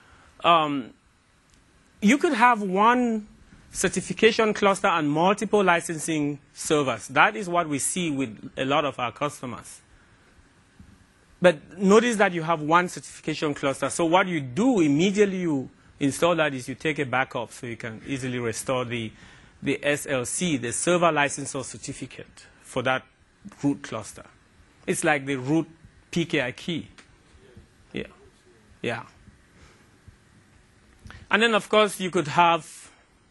You could have one certification cluster and multiple licensing servers. That is what we see with a lot of our customers. But notice that you have one certification cluster. So what you do immediately you install that is you take a backup so you can easily restore the SLC, the server license or certificate for that root cluster. It's like the root PKI key. Yeah. And then, of course, you could have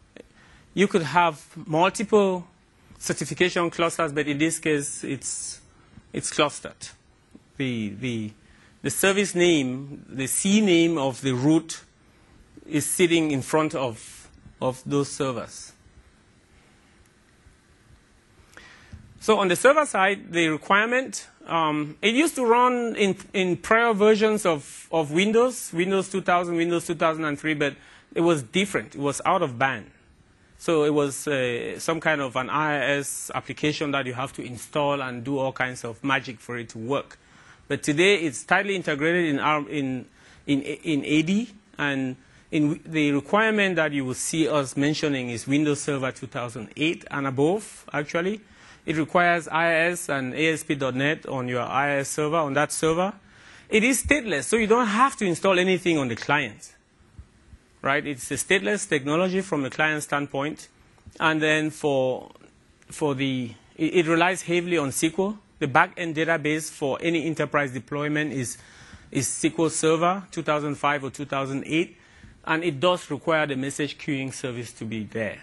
multiple certification clusters, but in this case, it's clustered. The service name, the C name of the root is sitting in front of those servers. So on the server side, the requirement, it used to run in prior versions of Windows 2000, Windows 2003, but it was different. It was out of band. So it was some kind of an IIS application that you have to install and do all kinds of magic for it to work. But today it's tightly integrated in AD, and the requirement that you will see us mentioning is Windows Server 2008 and above, actually. It requires IIS and ASP.NET on your IIS server, on that server. It is stateless, so you don't have to install anything on the client. Right? It's a stateless technology from the client standpoint. And then it relies heavily on SQL. The back-end database for any enterprise deployment is SQL Server 2005 or 2008. And it does require the message queuing service to be there.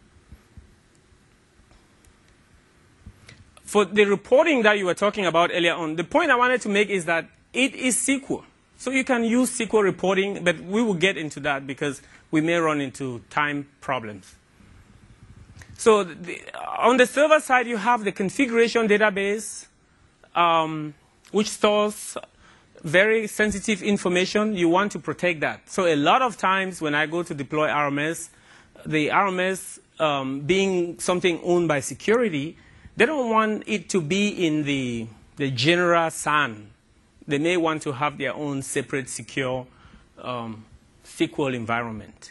For the reporting that you were talking about earlier on, the point I wanted to make is that it is SQL. So you can use SQL reporting, but we will get into that because we may run into time problems. So on the server side, you have the configuration database, which stores very sensitive information. You want to protect that. So a lot of times when I go to deploy RMS, the RMS being something owned by security, they don't want it to be in the general SAN. They may want to have their own separate secure SQL environment.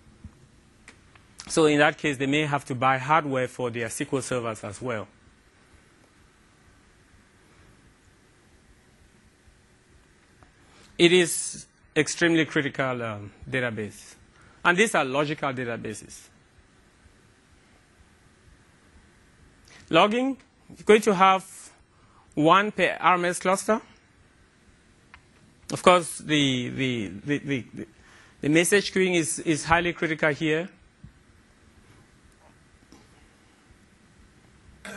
So in that case, they may have to buy hardware for their SQL servers as well. It is extremely critical database. And these are logical databases. Logging, you're going to have one per RMS cluster. Of course, the message queuing is highly critical here. The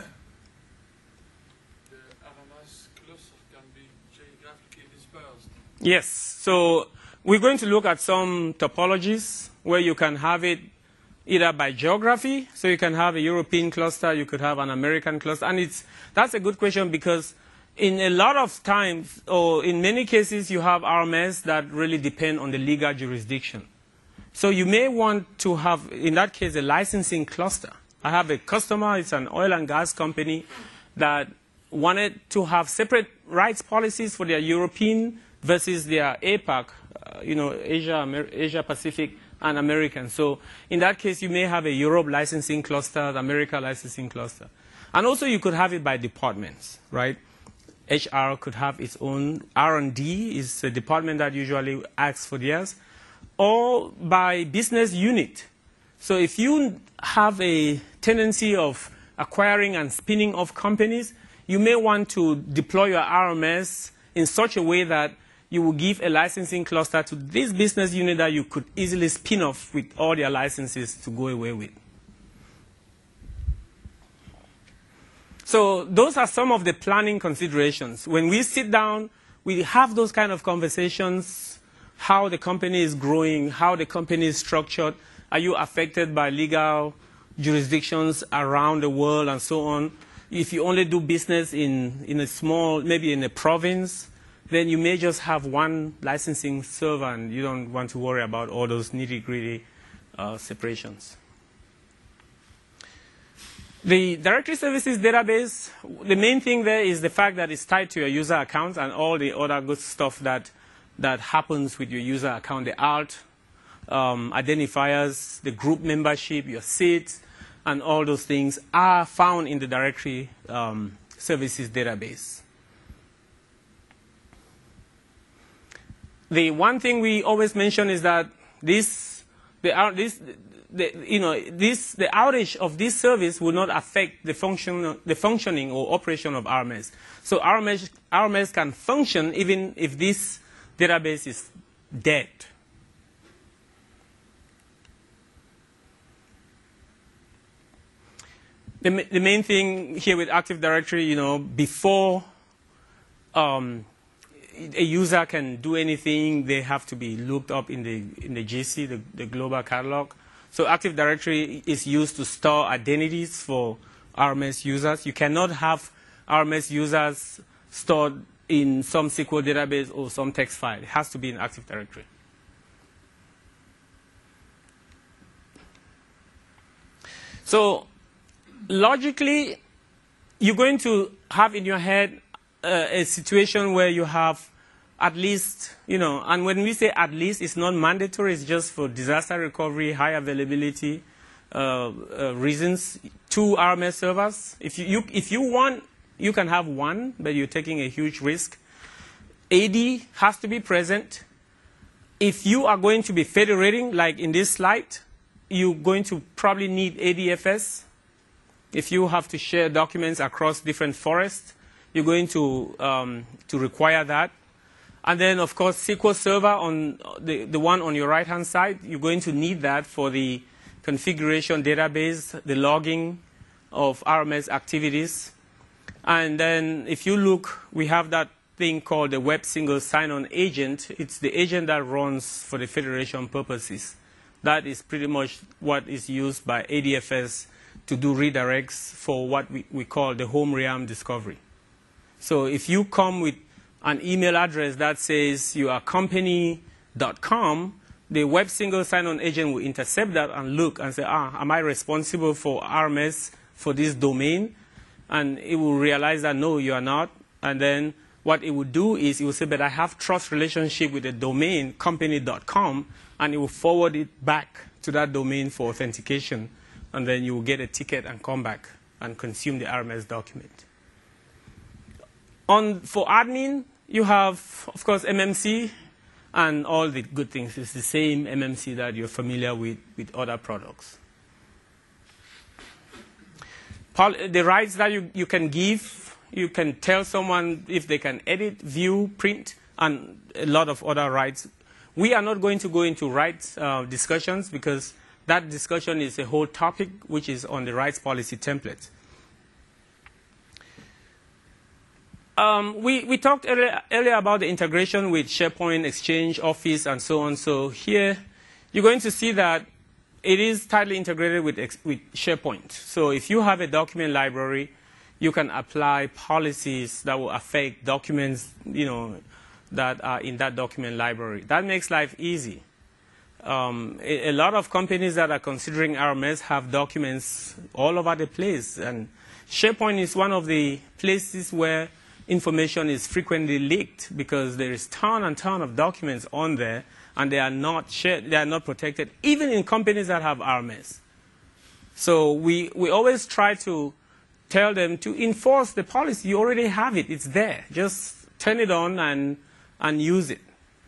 RMS cluster can be geographically dispersed. Yes. So we're going to look at some topologies where you can have it either by geography. So you can have a European cluster, you could have an American cluster. And that's a good question because in a lot of times, or in many cases, you have RMS that really depend on the legal jurisdiction. So you may want to have, in that case, a licensing cluster. I have a customer, it's an oil and gas company that wanted to have separate rights policies for their European versus their APAC, Asia Pacific and American. So in that case, you may have a Europe licensing cluster, the America licensing cluster. And also you could have it by departments, right? HR could have its own. R&D is a department that usually asks for theirs. Or by business unit. So if you have a tendency of acquiring and spinning off companies, you may want to deploy your RMS in such a way that you will give a licensing cluster to this business unit that you could easily spin off with all their licenses to go away with. So those are some of the planning considerations. When we sit down, we have those kind of conversations, how the company is growing, how the company is structured, are you affected by legal jurisdictions around the world and so on. If you only do business in a small, maybe in a province, then you may just have one licensing server and you don't want to worry about all those nitty-gritty separations. The directory services database, the main thing there is the fact that it's tied to your user account and all the other good stuff that happens with your user account, the alt identifiers, the group membership, your seats, and all those things are found in the directory services database. The one thing we always mention is that the outage of this service will not affect the functioning or operation of RMS. So RMS can function even if this database is dead. The main thing here with Active Directory, before a user can do anything, they have to be looked up in the GC, the global catalog. So Active Directory is used to store identities for RMS users. You cannot have RMS users stored in some SQL database or some text file. It has to be in Active Directory. So logically, you're going to have in your head a situation where you have at least, and when we say at least, it's not mandatory, it's just for disaster recovery, high availability reasons, 2 RMS servers. If you want, you can have one, but you're taking a huge risk. AD has to be present. If you are going to be federating, like in this slide, you're going to probably need ADFS. If you have to share documents across different forests, you're going to require that. And then, of course, SQL Server on the one on your right-hand side, you're going to need that for the configuration database, the logging of RMS activities. And then if you look, we have that thing called the Web Single Sign-On Agent. It's the agent that runs for the federation purposes. That is pretty much what is used by ADFS to do redirects for what we call the home realm discovery. So if you come with an email address that says you are company.com, the Web Single Sign-On Agent will intercept that and look and say, am I responsible for RMS for this domain? And it will realize that, no, you are not. And then what it will do is it will say, but I have trust relationship with the domain company.com, and it will forward it back to that domain for authentication. And then you will get a ticket and come back and consume the RMS document. For admin, you have, of course, MMC and all the good things. It's the same MMC that you're familiar with other products. The rights that you can give, you can tell someone if they can edit, view, print, and a lot of other rights. We are not going to go into rights discussions because that discussion is a whole topic which is on the rights policy template. We talked earlier about the integration with SharePoint, Exchange, Office, and so on. So here, you're going to see that it is tightly integrated with SharePoint. So if you have a document library, you can apply policies that will affect documents, that are in that document library. That makes life easy. A lot of companies that are considering RMS have documents all over the place. And SharePoint is one of the places where information is frequently leaked because there is ton and ton of documents on there, and they are not shared, they are not protected, even in companies that have RMS. So we always try to tell them to enforce the policy. You already have it. It's there. Just turn it on and use it.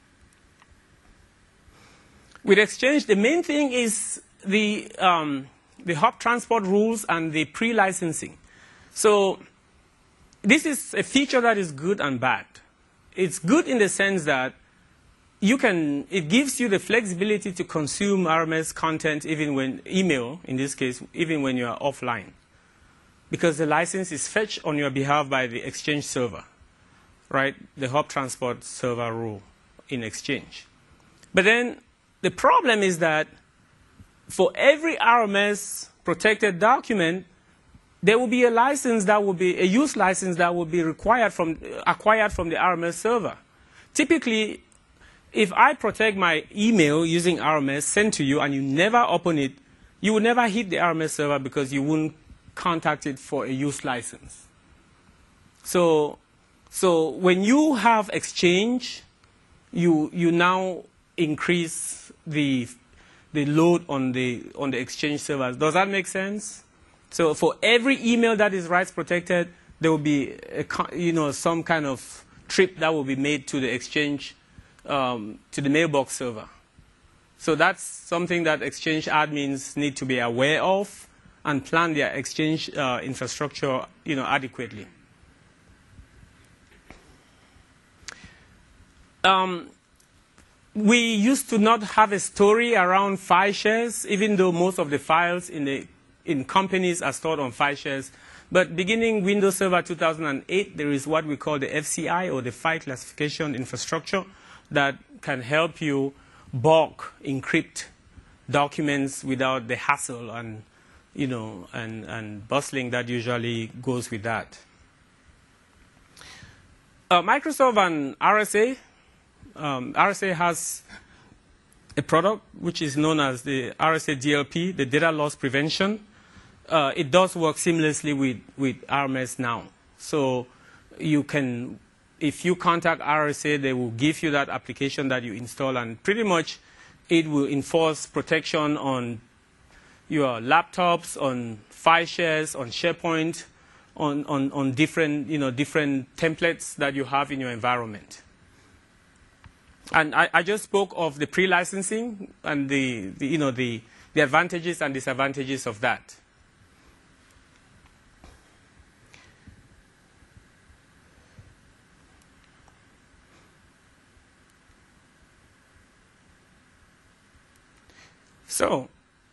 With Exchange, the main thing is the hop transport rules and the pre-licensing. So this is a feature that is good and bad. It's good in the sense that it gives you the flexibility to consume RMS content, even when email, in this case, even when you are offline, because the license is fetched on your behalf by the Exchange server, right? The hop transport server rule in Exchange. But then the problem is that for every RMS protected document, there will be a license that will be a use license that will be acquired from the RMS server. Typically, if I protect my email using RMS sent to you and you never open it, you will never hit the RMS server because you wouldn't contact it for a use license. So when you have Exchange, you now increase the load on the Exchange servers. Does that make sense? So for every email that is rights protected, there will be some kind of trip that will be made to the Exchange, to the mailbox server. So that's something that Exchange admins need to be aware of and plan their Exchange infrastructure, adequately. We used to not have a story around file shares, even though most of the files in companies are stored on file shares. But beginning Windows Server 2008, there is what we call the FCI, or the File Classification Infrastructure, that can help you bulk encrypt documents without the hassle and bustling that usually goes with that. Microsoft and RSA. RSA has a product which is known as the RSA DLP, the data loss prevention. It does work seamlessly with RMS now. So you can, if you contact RSA, they will give you that application that you install, and pretty much it will enforce protection on your laptops, on file shares, on SharePoint, on different different templates that you have in your environment. And I just spoke of the pre-licensing and the advantages and disadvantages of that. So,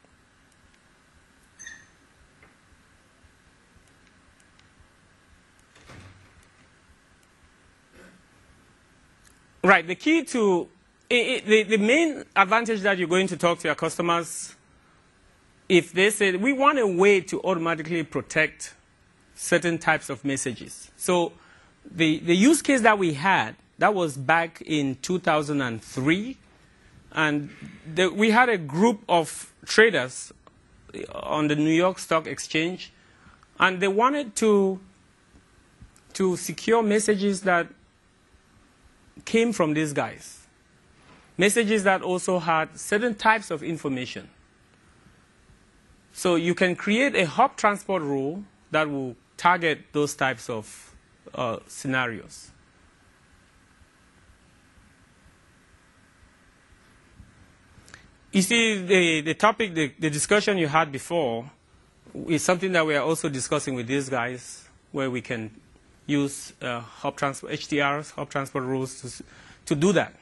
right, the key to the main advantage that you're going to talk to your customers, if they say we want a way to automatically protect certain types of messages. So the use case that we had, that was back in 2003, and we had a group of traders on the New York Stock Exchange, and they wanted to secure messages that came from these guys. Messages that also had certain types of information. So you can create a hop transport rule that will target those types of scenarios. You see, the topic, the discussion you had before is something that we are also discussing with these guys, where we can use hop transport, HTRs, hop transport rules to do that.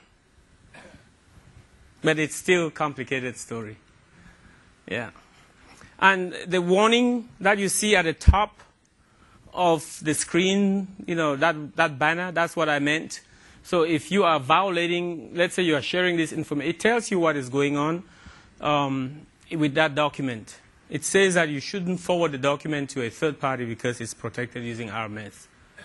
But it's still a complicated story. Yeah. And the warning that you see at the top of the screen, that banner, that's what I meant. So if you are violating, let's say you are sharing this information, it tells you what is going on with that document. It says that you shouldn't forward the document to a third party because it's protected using RMS.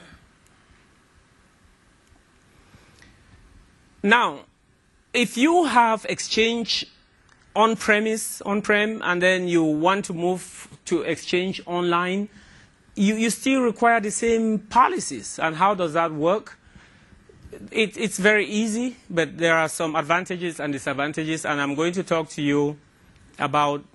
Now, if you have Exchange on-prem, and then you want to move to Exchange online, you still require the same policies. And how does that work? It's very easy, but there are some advantages and disadvantages, and I'm going to talk to you about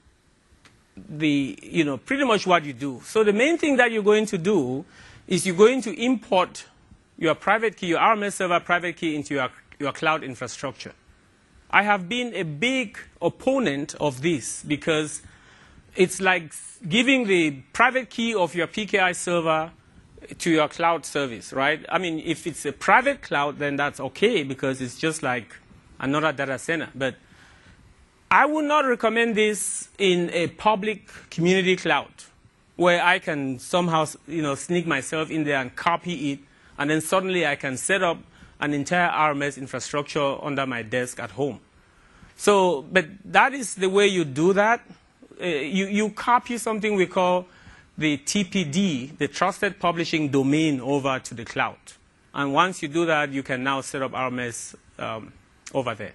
pretty much what you do. So the main thing that you're going to do is you're going to import your private key, your RMS server private key into your cloud infrastructure. I have been a big opponent of this because it's like giving the private key of your PKI server to your cloud service, right? I mean, if it's a private cloud, then that's okay because it's just like another data center. But I would not recommend this in a public community cloud where I can somehow, sneak myself in there and copy it, and then suddenly I can set up an entire RMS infrastructure under my desk at home. So, but that is the way you do that. You copy something we call the TPD, the Trusted Publishing Domain, over to the cloud. And once you do that, you can now set up RMS over there.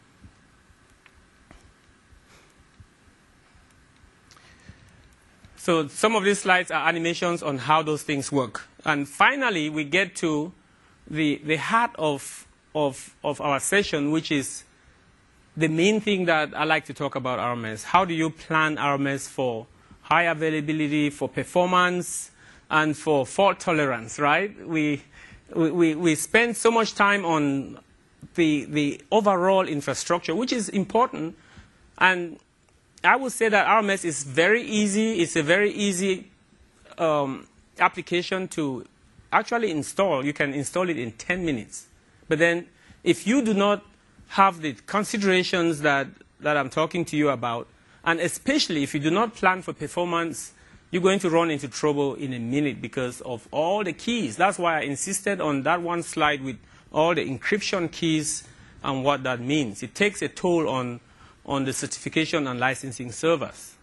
So some of these slides are animations on how those things work. And finally, we get to the heart of our session, which is the main thing that I like to talk about RMS. How do you plan RMS for high availability, for performance, and for fault tolerance, right? We spend so much time on the overall infrastructure, which is important. And I would say that RMS is very easy. It's a very easy application to actually install. You can install it in 10 minutes. But then if you do not have the considerations that I'm talking to you about, and especially if you do not plan for performance, you're going to run into trouble in a minute because of all the keys. That's why I insisted on that one slide with all the encryption keys and what that means. It takes a toll on the certification and licensing servers.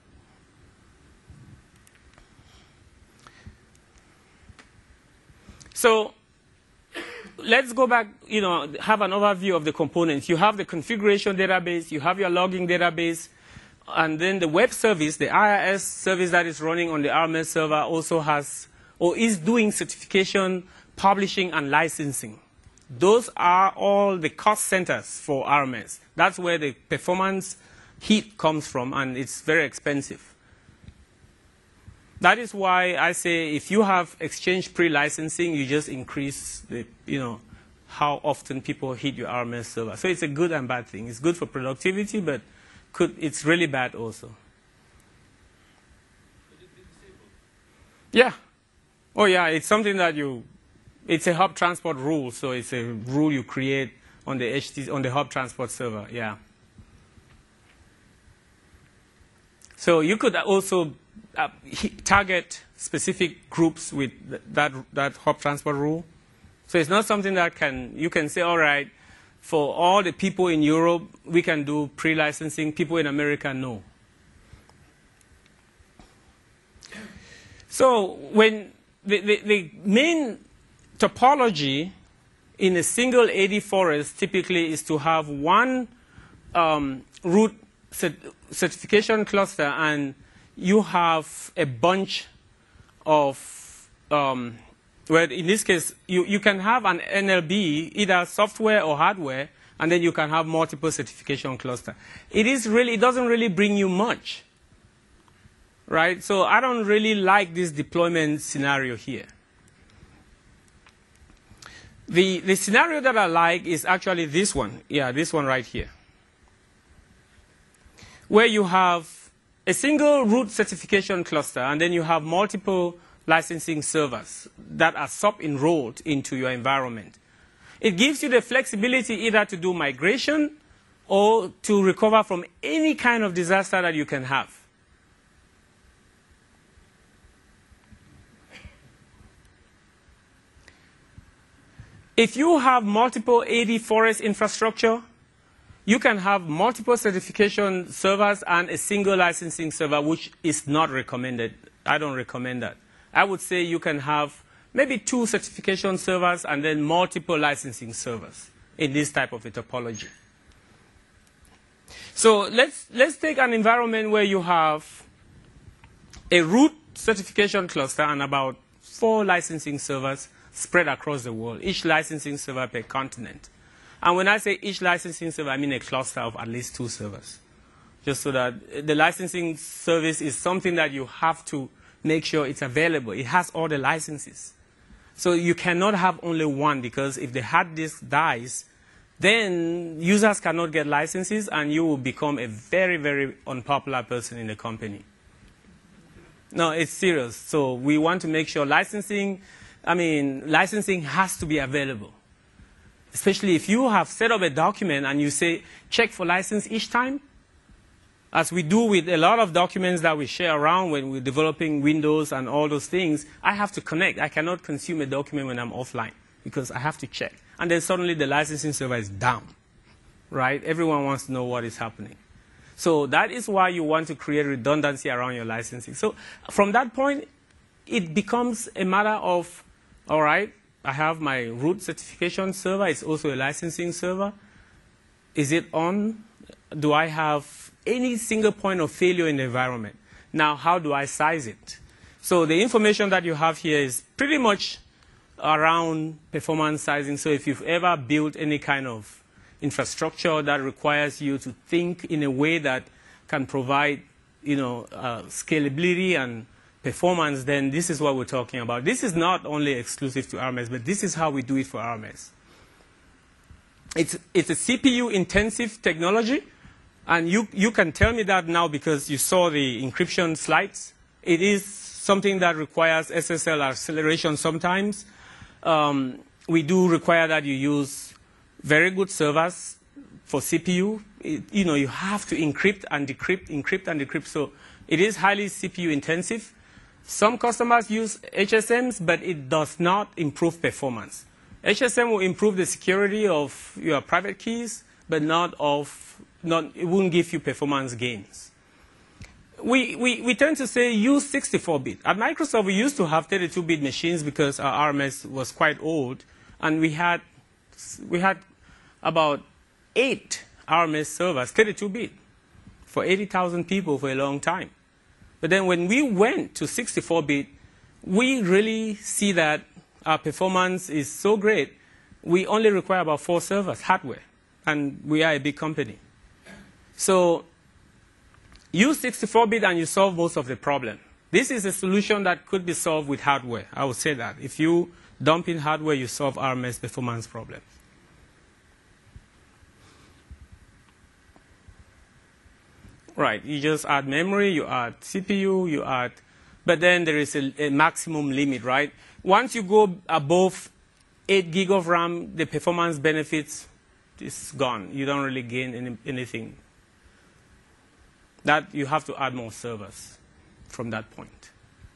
So let's go back, have an overview of the components. You have the configuration database, you have your logging database, and then the web service, the IIS service that is running on the RMS server also has, or is doing certification, publishing, and licensing. Those are all the cost centers for RMS. That's where the performance heat comes from, and it's very expensive. That is why I say if you have Exchange pre-licensing, you just increase the, how often people hit your RMS server. So it's a good and bad thing. It's good for productivity, but it's really bad also. Yeah. Oh, yeah. It's something that it's a hub transport rule. So it's a rule you create on the hub transport server. Yeah. So you could also target specific groups with that hub transport rule. So it's not something that you can say, all right, for all the people in Europe, we can do pre-licensing. People in America, no. So when the main topology in a single AD forest typically is to have one root certification cluster, and you have a bunch of, well, in this case, you can have an NLB, either software or hardware, and then you can have multiple certification cluster. It doesn't really bring you much, right? So I don't really like this deployment scenario here. The scenario that I like is actually this one. Yeah, this one right here, where you have a single root certification cluster, and then you have multiple licensing servers that are sub-enrolled into your environment. It gives you the flexibility either to do migration or to recover from any kind of disaster that you can have. If you have multiple AD forest infrastructure, you can have multiple certification servers and a single licensing server, which is not recommended. I don't recommend that. I would say you can have maybe 2 certification servers and then multiple licensing servers in this type of a topology. So let's take an environment where you have a root certification cluster and about 4 licensing servers spread across the world, each licensing server per continent. And when I say each licensing server, I mean a cluster of at least 2 servers. Just so that the licensing service is something that you have to make sure it's available. It has all the licenses. So you cannot have only one, because if the hard disk dies, then users cannot get licenses and you will become a very, very unpopular person in the company. No, it's serious. So we want to make sure licensing has to be available. Especially if you have set up a document and you say, check for license each time, as we do with a lot of documents that we share around when we're developing Windows and all those things, I have to connect. I cannot consume a document when I'm offline because I have to check. And then suddenly the licensing server is down, right? Everyone wants to know what is happening. So that is why you want to create redundancy around your licensing. So from that point, it becomes a matter of, all right, I have my root certification server. It's also a licensing server. Is it on? Do I have any single point of failure in the environment? Now, how do I size it? So the information that you have here is pretty much around performance sizing. So if you've ever built any kind of infrastructure that requires you to think in a way that can provide, scalability and performance, then this is what we're talking about. This is not only exclusive to RMS, but this is how we do it for RMS. It's a CPU-intensive technology, and you can tell me that now because you saw the encryption slides. It is something that requires SSL acceleration sometimes. We do require that you use very good servers for CPU. You have to encrypt and decrypt. So it is highly CPU intensive. Some customers use HSMs, but it does not improve performance. HSM will improve the security of your private keys, but it won't give you performance gains. We tend to say use 64-bit. At Microsoft, we used to have 32-bit machines because our RMS was quite old, and we had about 8 RMS servers, 32-bit, for 80,000 people for a long time. But then when we went to 64-bit, we really see that our performance is so great, we only require about 4 servers, hardware, and we are a big company. So use 64-bit and you solve most of the problem. This is a solution that could be solved with hardware. I would say that. If you dump in hardware, you solve RMS performance problems. Right, you just add memory, you add CPU, but then there is a maximum limit, right? Once you go above 8 gig of RAM, the performance benefits is gone. You don't really gain anything. That you have to add more servers from that point.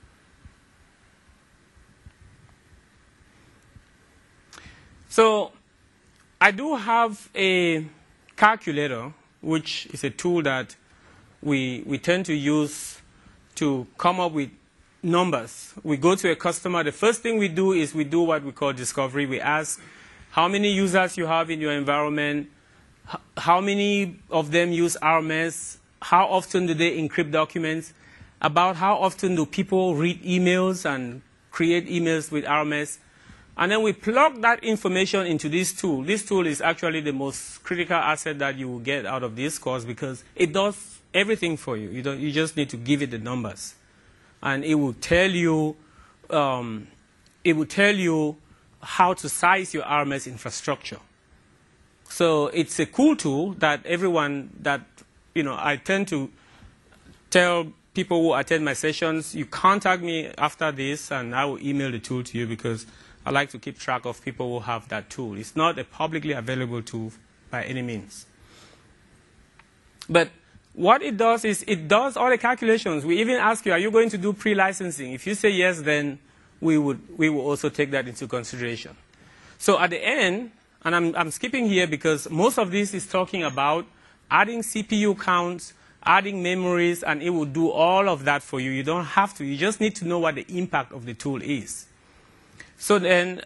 So I do have a calculator, which is a tool that we tend to use to come up with numbers. We go to a customer. The first thing we do is we do what we call discovery. We ask how many users you have in your environment, how many of them use RMS, how often do they encrypt documents, about how often do people read emails and create emails with RMS. And then we plug that information into this tool. This tool is actually the most critical asset that you will get out of this course because it does everything for you. You just need to give it the numbers. And it will tell you, how to size your RMS infrastructure. So it's a cool tool that I tend to tell people who attend my sessions, you contact me after this and I will email the tool to you because I like to keep track of people who have that tool. It's not a publicly available tool by any means. But what it does is it does all the calculations. We even ask you, are you going to do pre-licensing? If you say yes, then we will also take that into consideration. So at the end, and I'm skipping here because most of this is talking about adding CPU counts, adding memories, and it will do all of that for you. You don't have to. You just need to know what the impact of the tool is. So then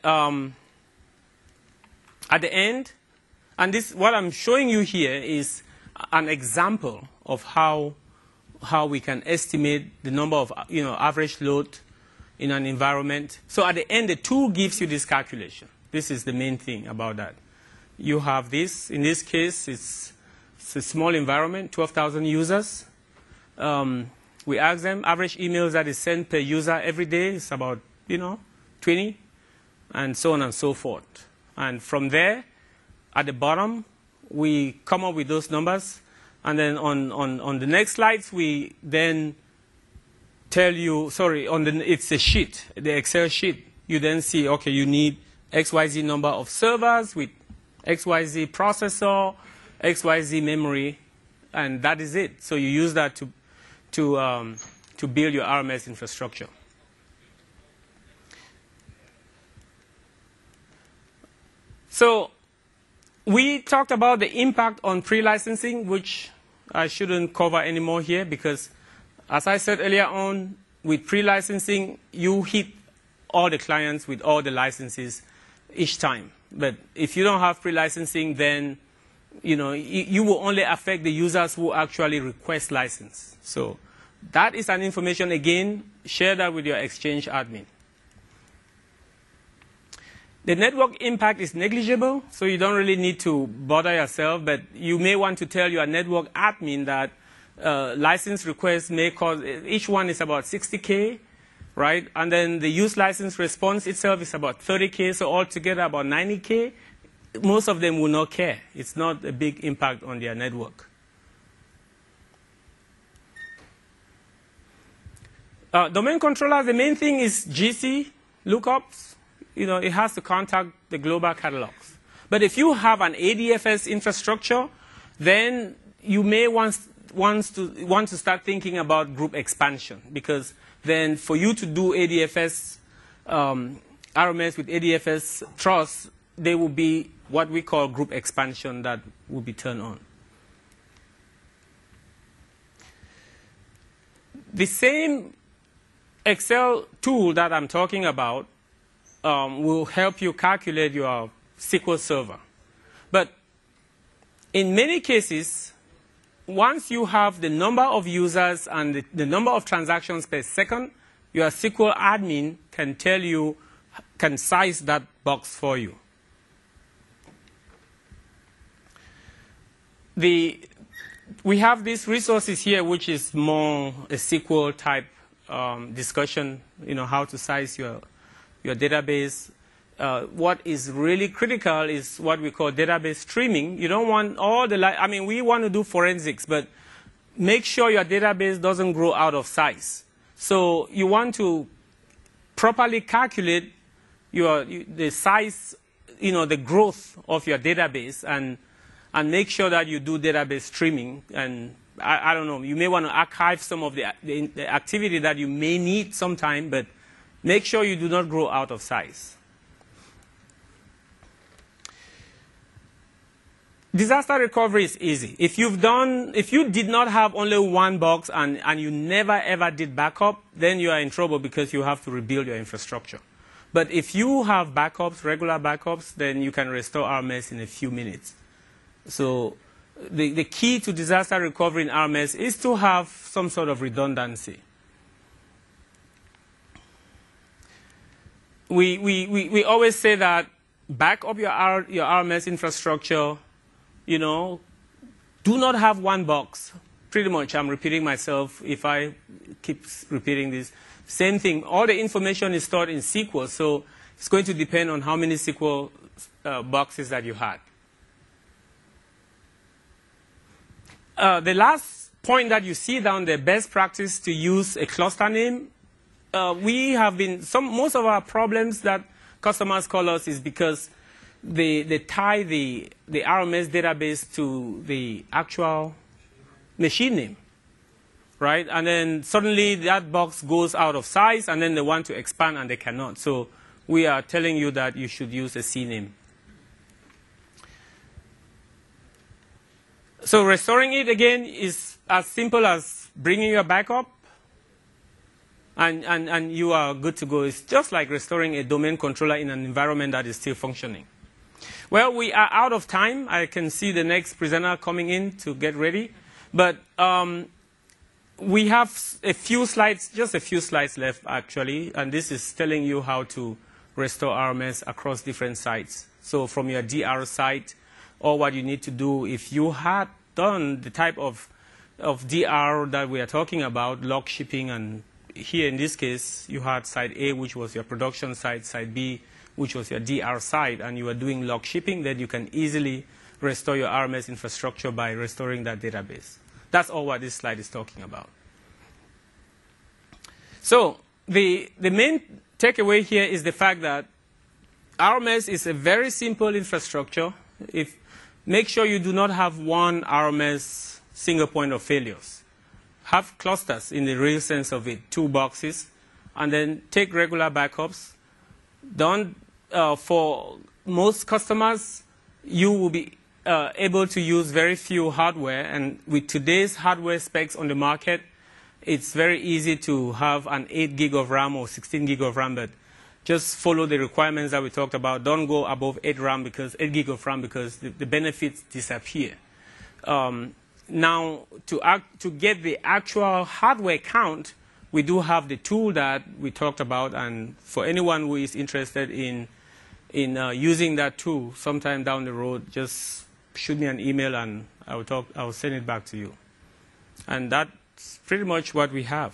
at the end, and this what I'm showing you here is an example of how how we can estimate the number of average load in an environment. So at the end, the tool gives you this calculation. This is the main thing about that. You have this. In this case, it's a small environment, 12,000 users. We ask them, average emails that is sent per user every day is about 20, and so on and so forth. And from there, at the bottom, we come up with those numbers. And then on the next slides, we then tell you, it's a sheet, the Excel sheet. You then see, okay, you need XYZ number of servers with XYZ processor, XYZ memory, and that is it. So you use that to build your RMS infrastructure. So we talked about the impact on pre-licensing, which I shouldn't cover anymore here because, as I said earlier on, with pre-licensing, you hit all the clients with all the licenses each time. But if you don't have pre-licensing, then you will only affect the users who actually request license. So that is an information, again, share that with your Exchange admin. The network impact is negligible, so you don't really need to bother yourself, but you may want to tell your network admin that license requests may cause, each one is about 60K, right? And then the use license response itself is about 30K, so altogether about 90K. Most of them will not care. It's not a big impact on their network. Domain controllers, the main thing is GC lookups. It has to contact the global catalogs. But if you have an ADFS infrastructure, then you may want to start thinking about group expansion, because then for you to do ADFS, RMS with ADFS trust, there will be what we call group expansion that will be turned on. The same Excel tool that I'm talking about will help you calculate your SQL Server. But in many cases, once you have the number of users and the number of transactions per second, your SQL admin can size that box for you. We have these resources here, which is more a SQL type discussion, how to size your database. What is really critical is what we call database streaming. You don't want all the, we want to do forensics, but make sure your database doesn't grow out of size. So you want to properly calculate the size, the growth of your database, and make sure that you do database streaming. And I don't know, you may want to archive some of the activity that you may need sometime, but make sure you do not grow out of size. Disaster recovery is easy. If you did not have only one box and you never ever did backup, then you are in trouble because you have to rebuild your infrastructure. But if you have backups, regular backups, then you can restore RMS in a few minutes. So the key to disaster recovery in RMS is to have some sort of redundancy. We always say that back up your RMS infrastructure. Do not have one box. Pretty much, I'm repeating myself if I keep repeating this. Same thing. All the information is stored in SQL, so it's going to depend on how many SQL boxes that you had. The last point that you see down there, best practice to use a cluster name. Most of our problems that customers call us is because they tie the RMS database to the actual machine name, right? And then suddenly that box goes out of size, and then they want to expand and they cannot. So we are telling you that you should use a CNAME. So restoring it, again, is as simple as bringing your backup, and you are good to go. It's just like restoring a domain controller in an environment that is still functioning. Well, we are out of time. I can see the next presenter coming in to get ready. But we have a few slides, just a few slides left actually, and this is telling you how to restore RMS across different sites. So from your DR site, or what you need to do if you had done the type of DR that we are talking about, log shipping, and here in this case, you had site A, which was your production site, site B, which was your DR site, and you were doing log shipping, then you can easily restore your RMS infrastructure by restoring that database. That's all what this slide is talking about. So the main takeaway here is the fact that RMS is a very simple infrastructure. Make sure you do not have one RMS single point of failures. Have clusters in the real sense of it, 2 boxes, and then take regular backups. For most customers, you will be able to use very few hardware, and with today's hardware specs on the market, it's very easy to have an 8 gig of RAM or 16 gig of RAM, but just follow the requirements that we talked about. Don't go above 8 gig of RAM because the benefits disappear. Now, to get the actual hardware count, we do have the tool that we talked about, and for anyone who is interested in using that tool sometime down the road, just shoot me an email and I'll send it back to you. And that's pretty much what we have.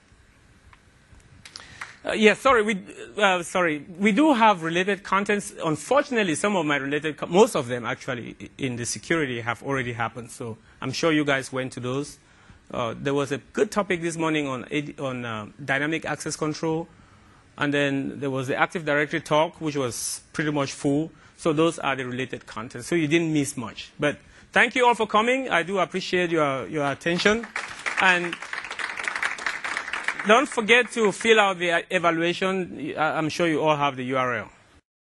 We do have related contents. Unfortunately, some of my most of them actually in the security have already happened. So I'm sure you guys went to those. There was a good topic this morning on dynamic access control. And then there was the Active Directory talk, which was pretty much full. So those are the related contents. So you didn't miss much. But thank you all for coming. I do appreciate your attention. And don't forget to fill out the evaluation. I'm sure you all have the URL.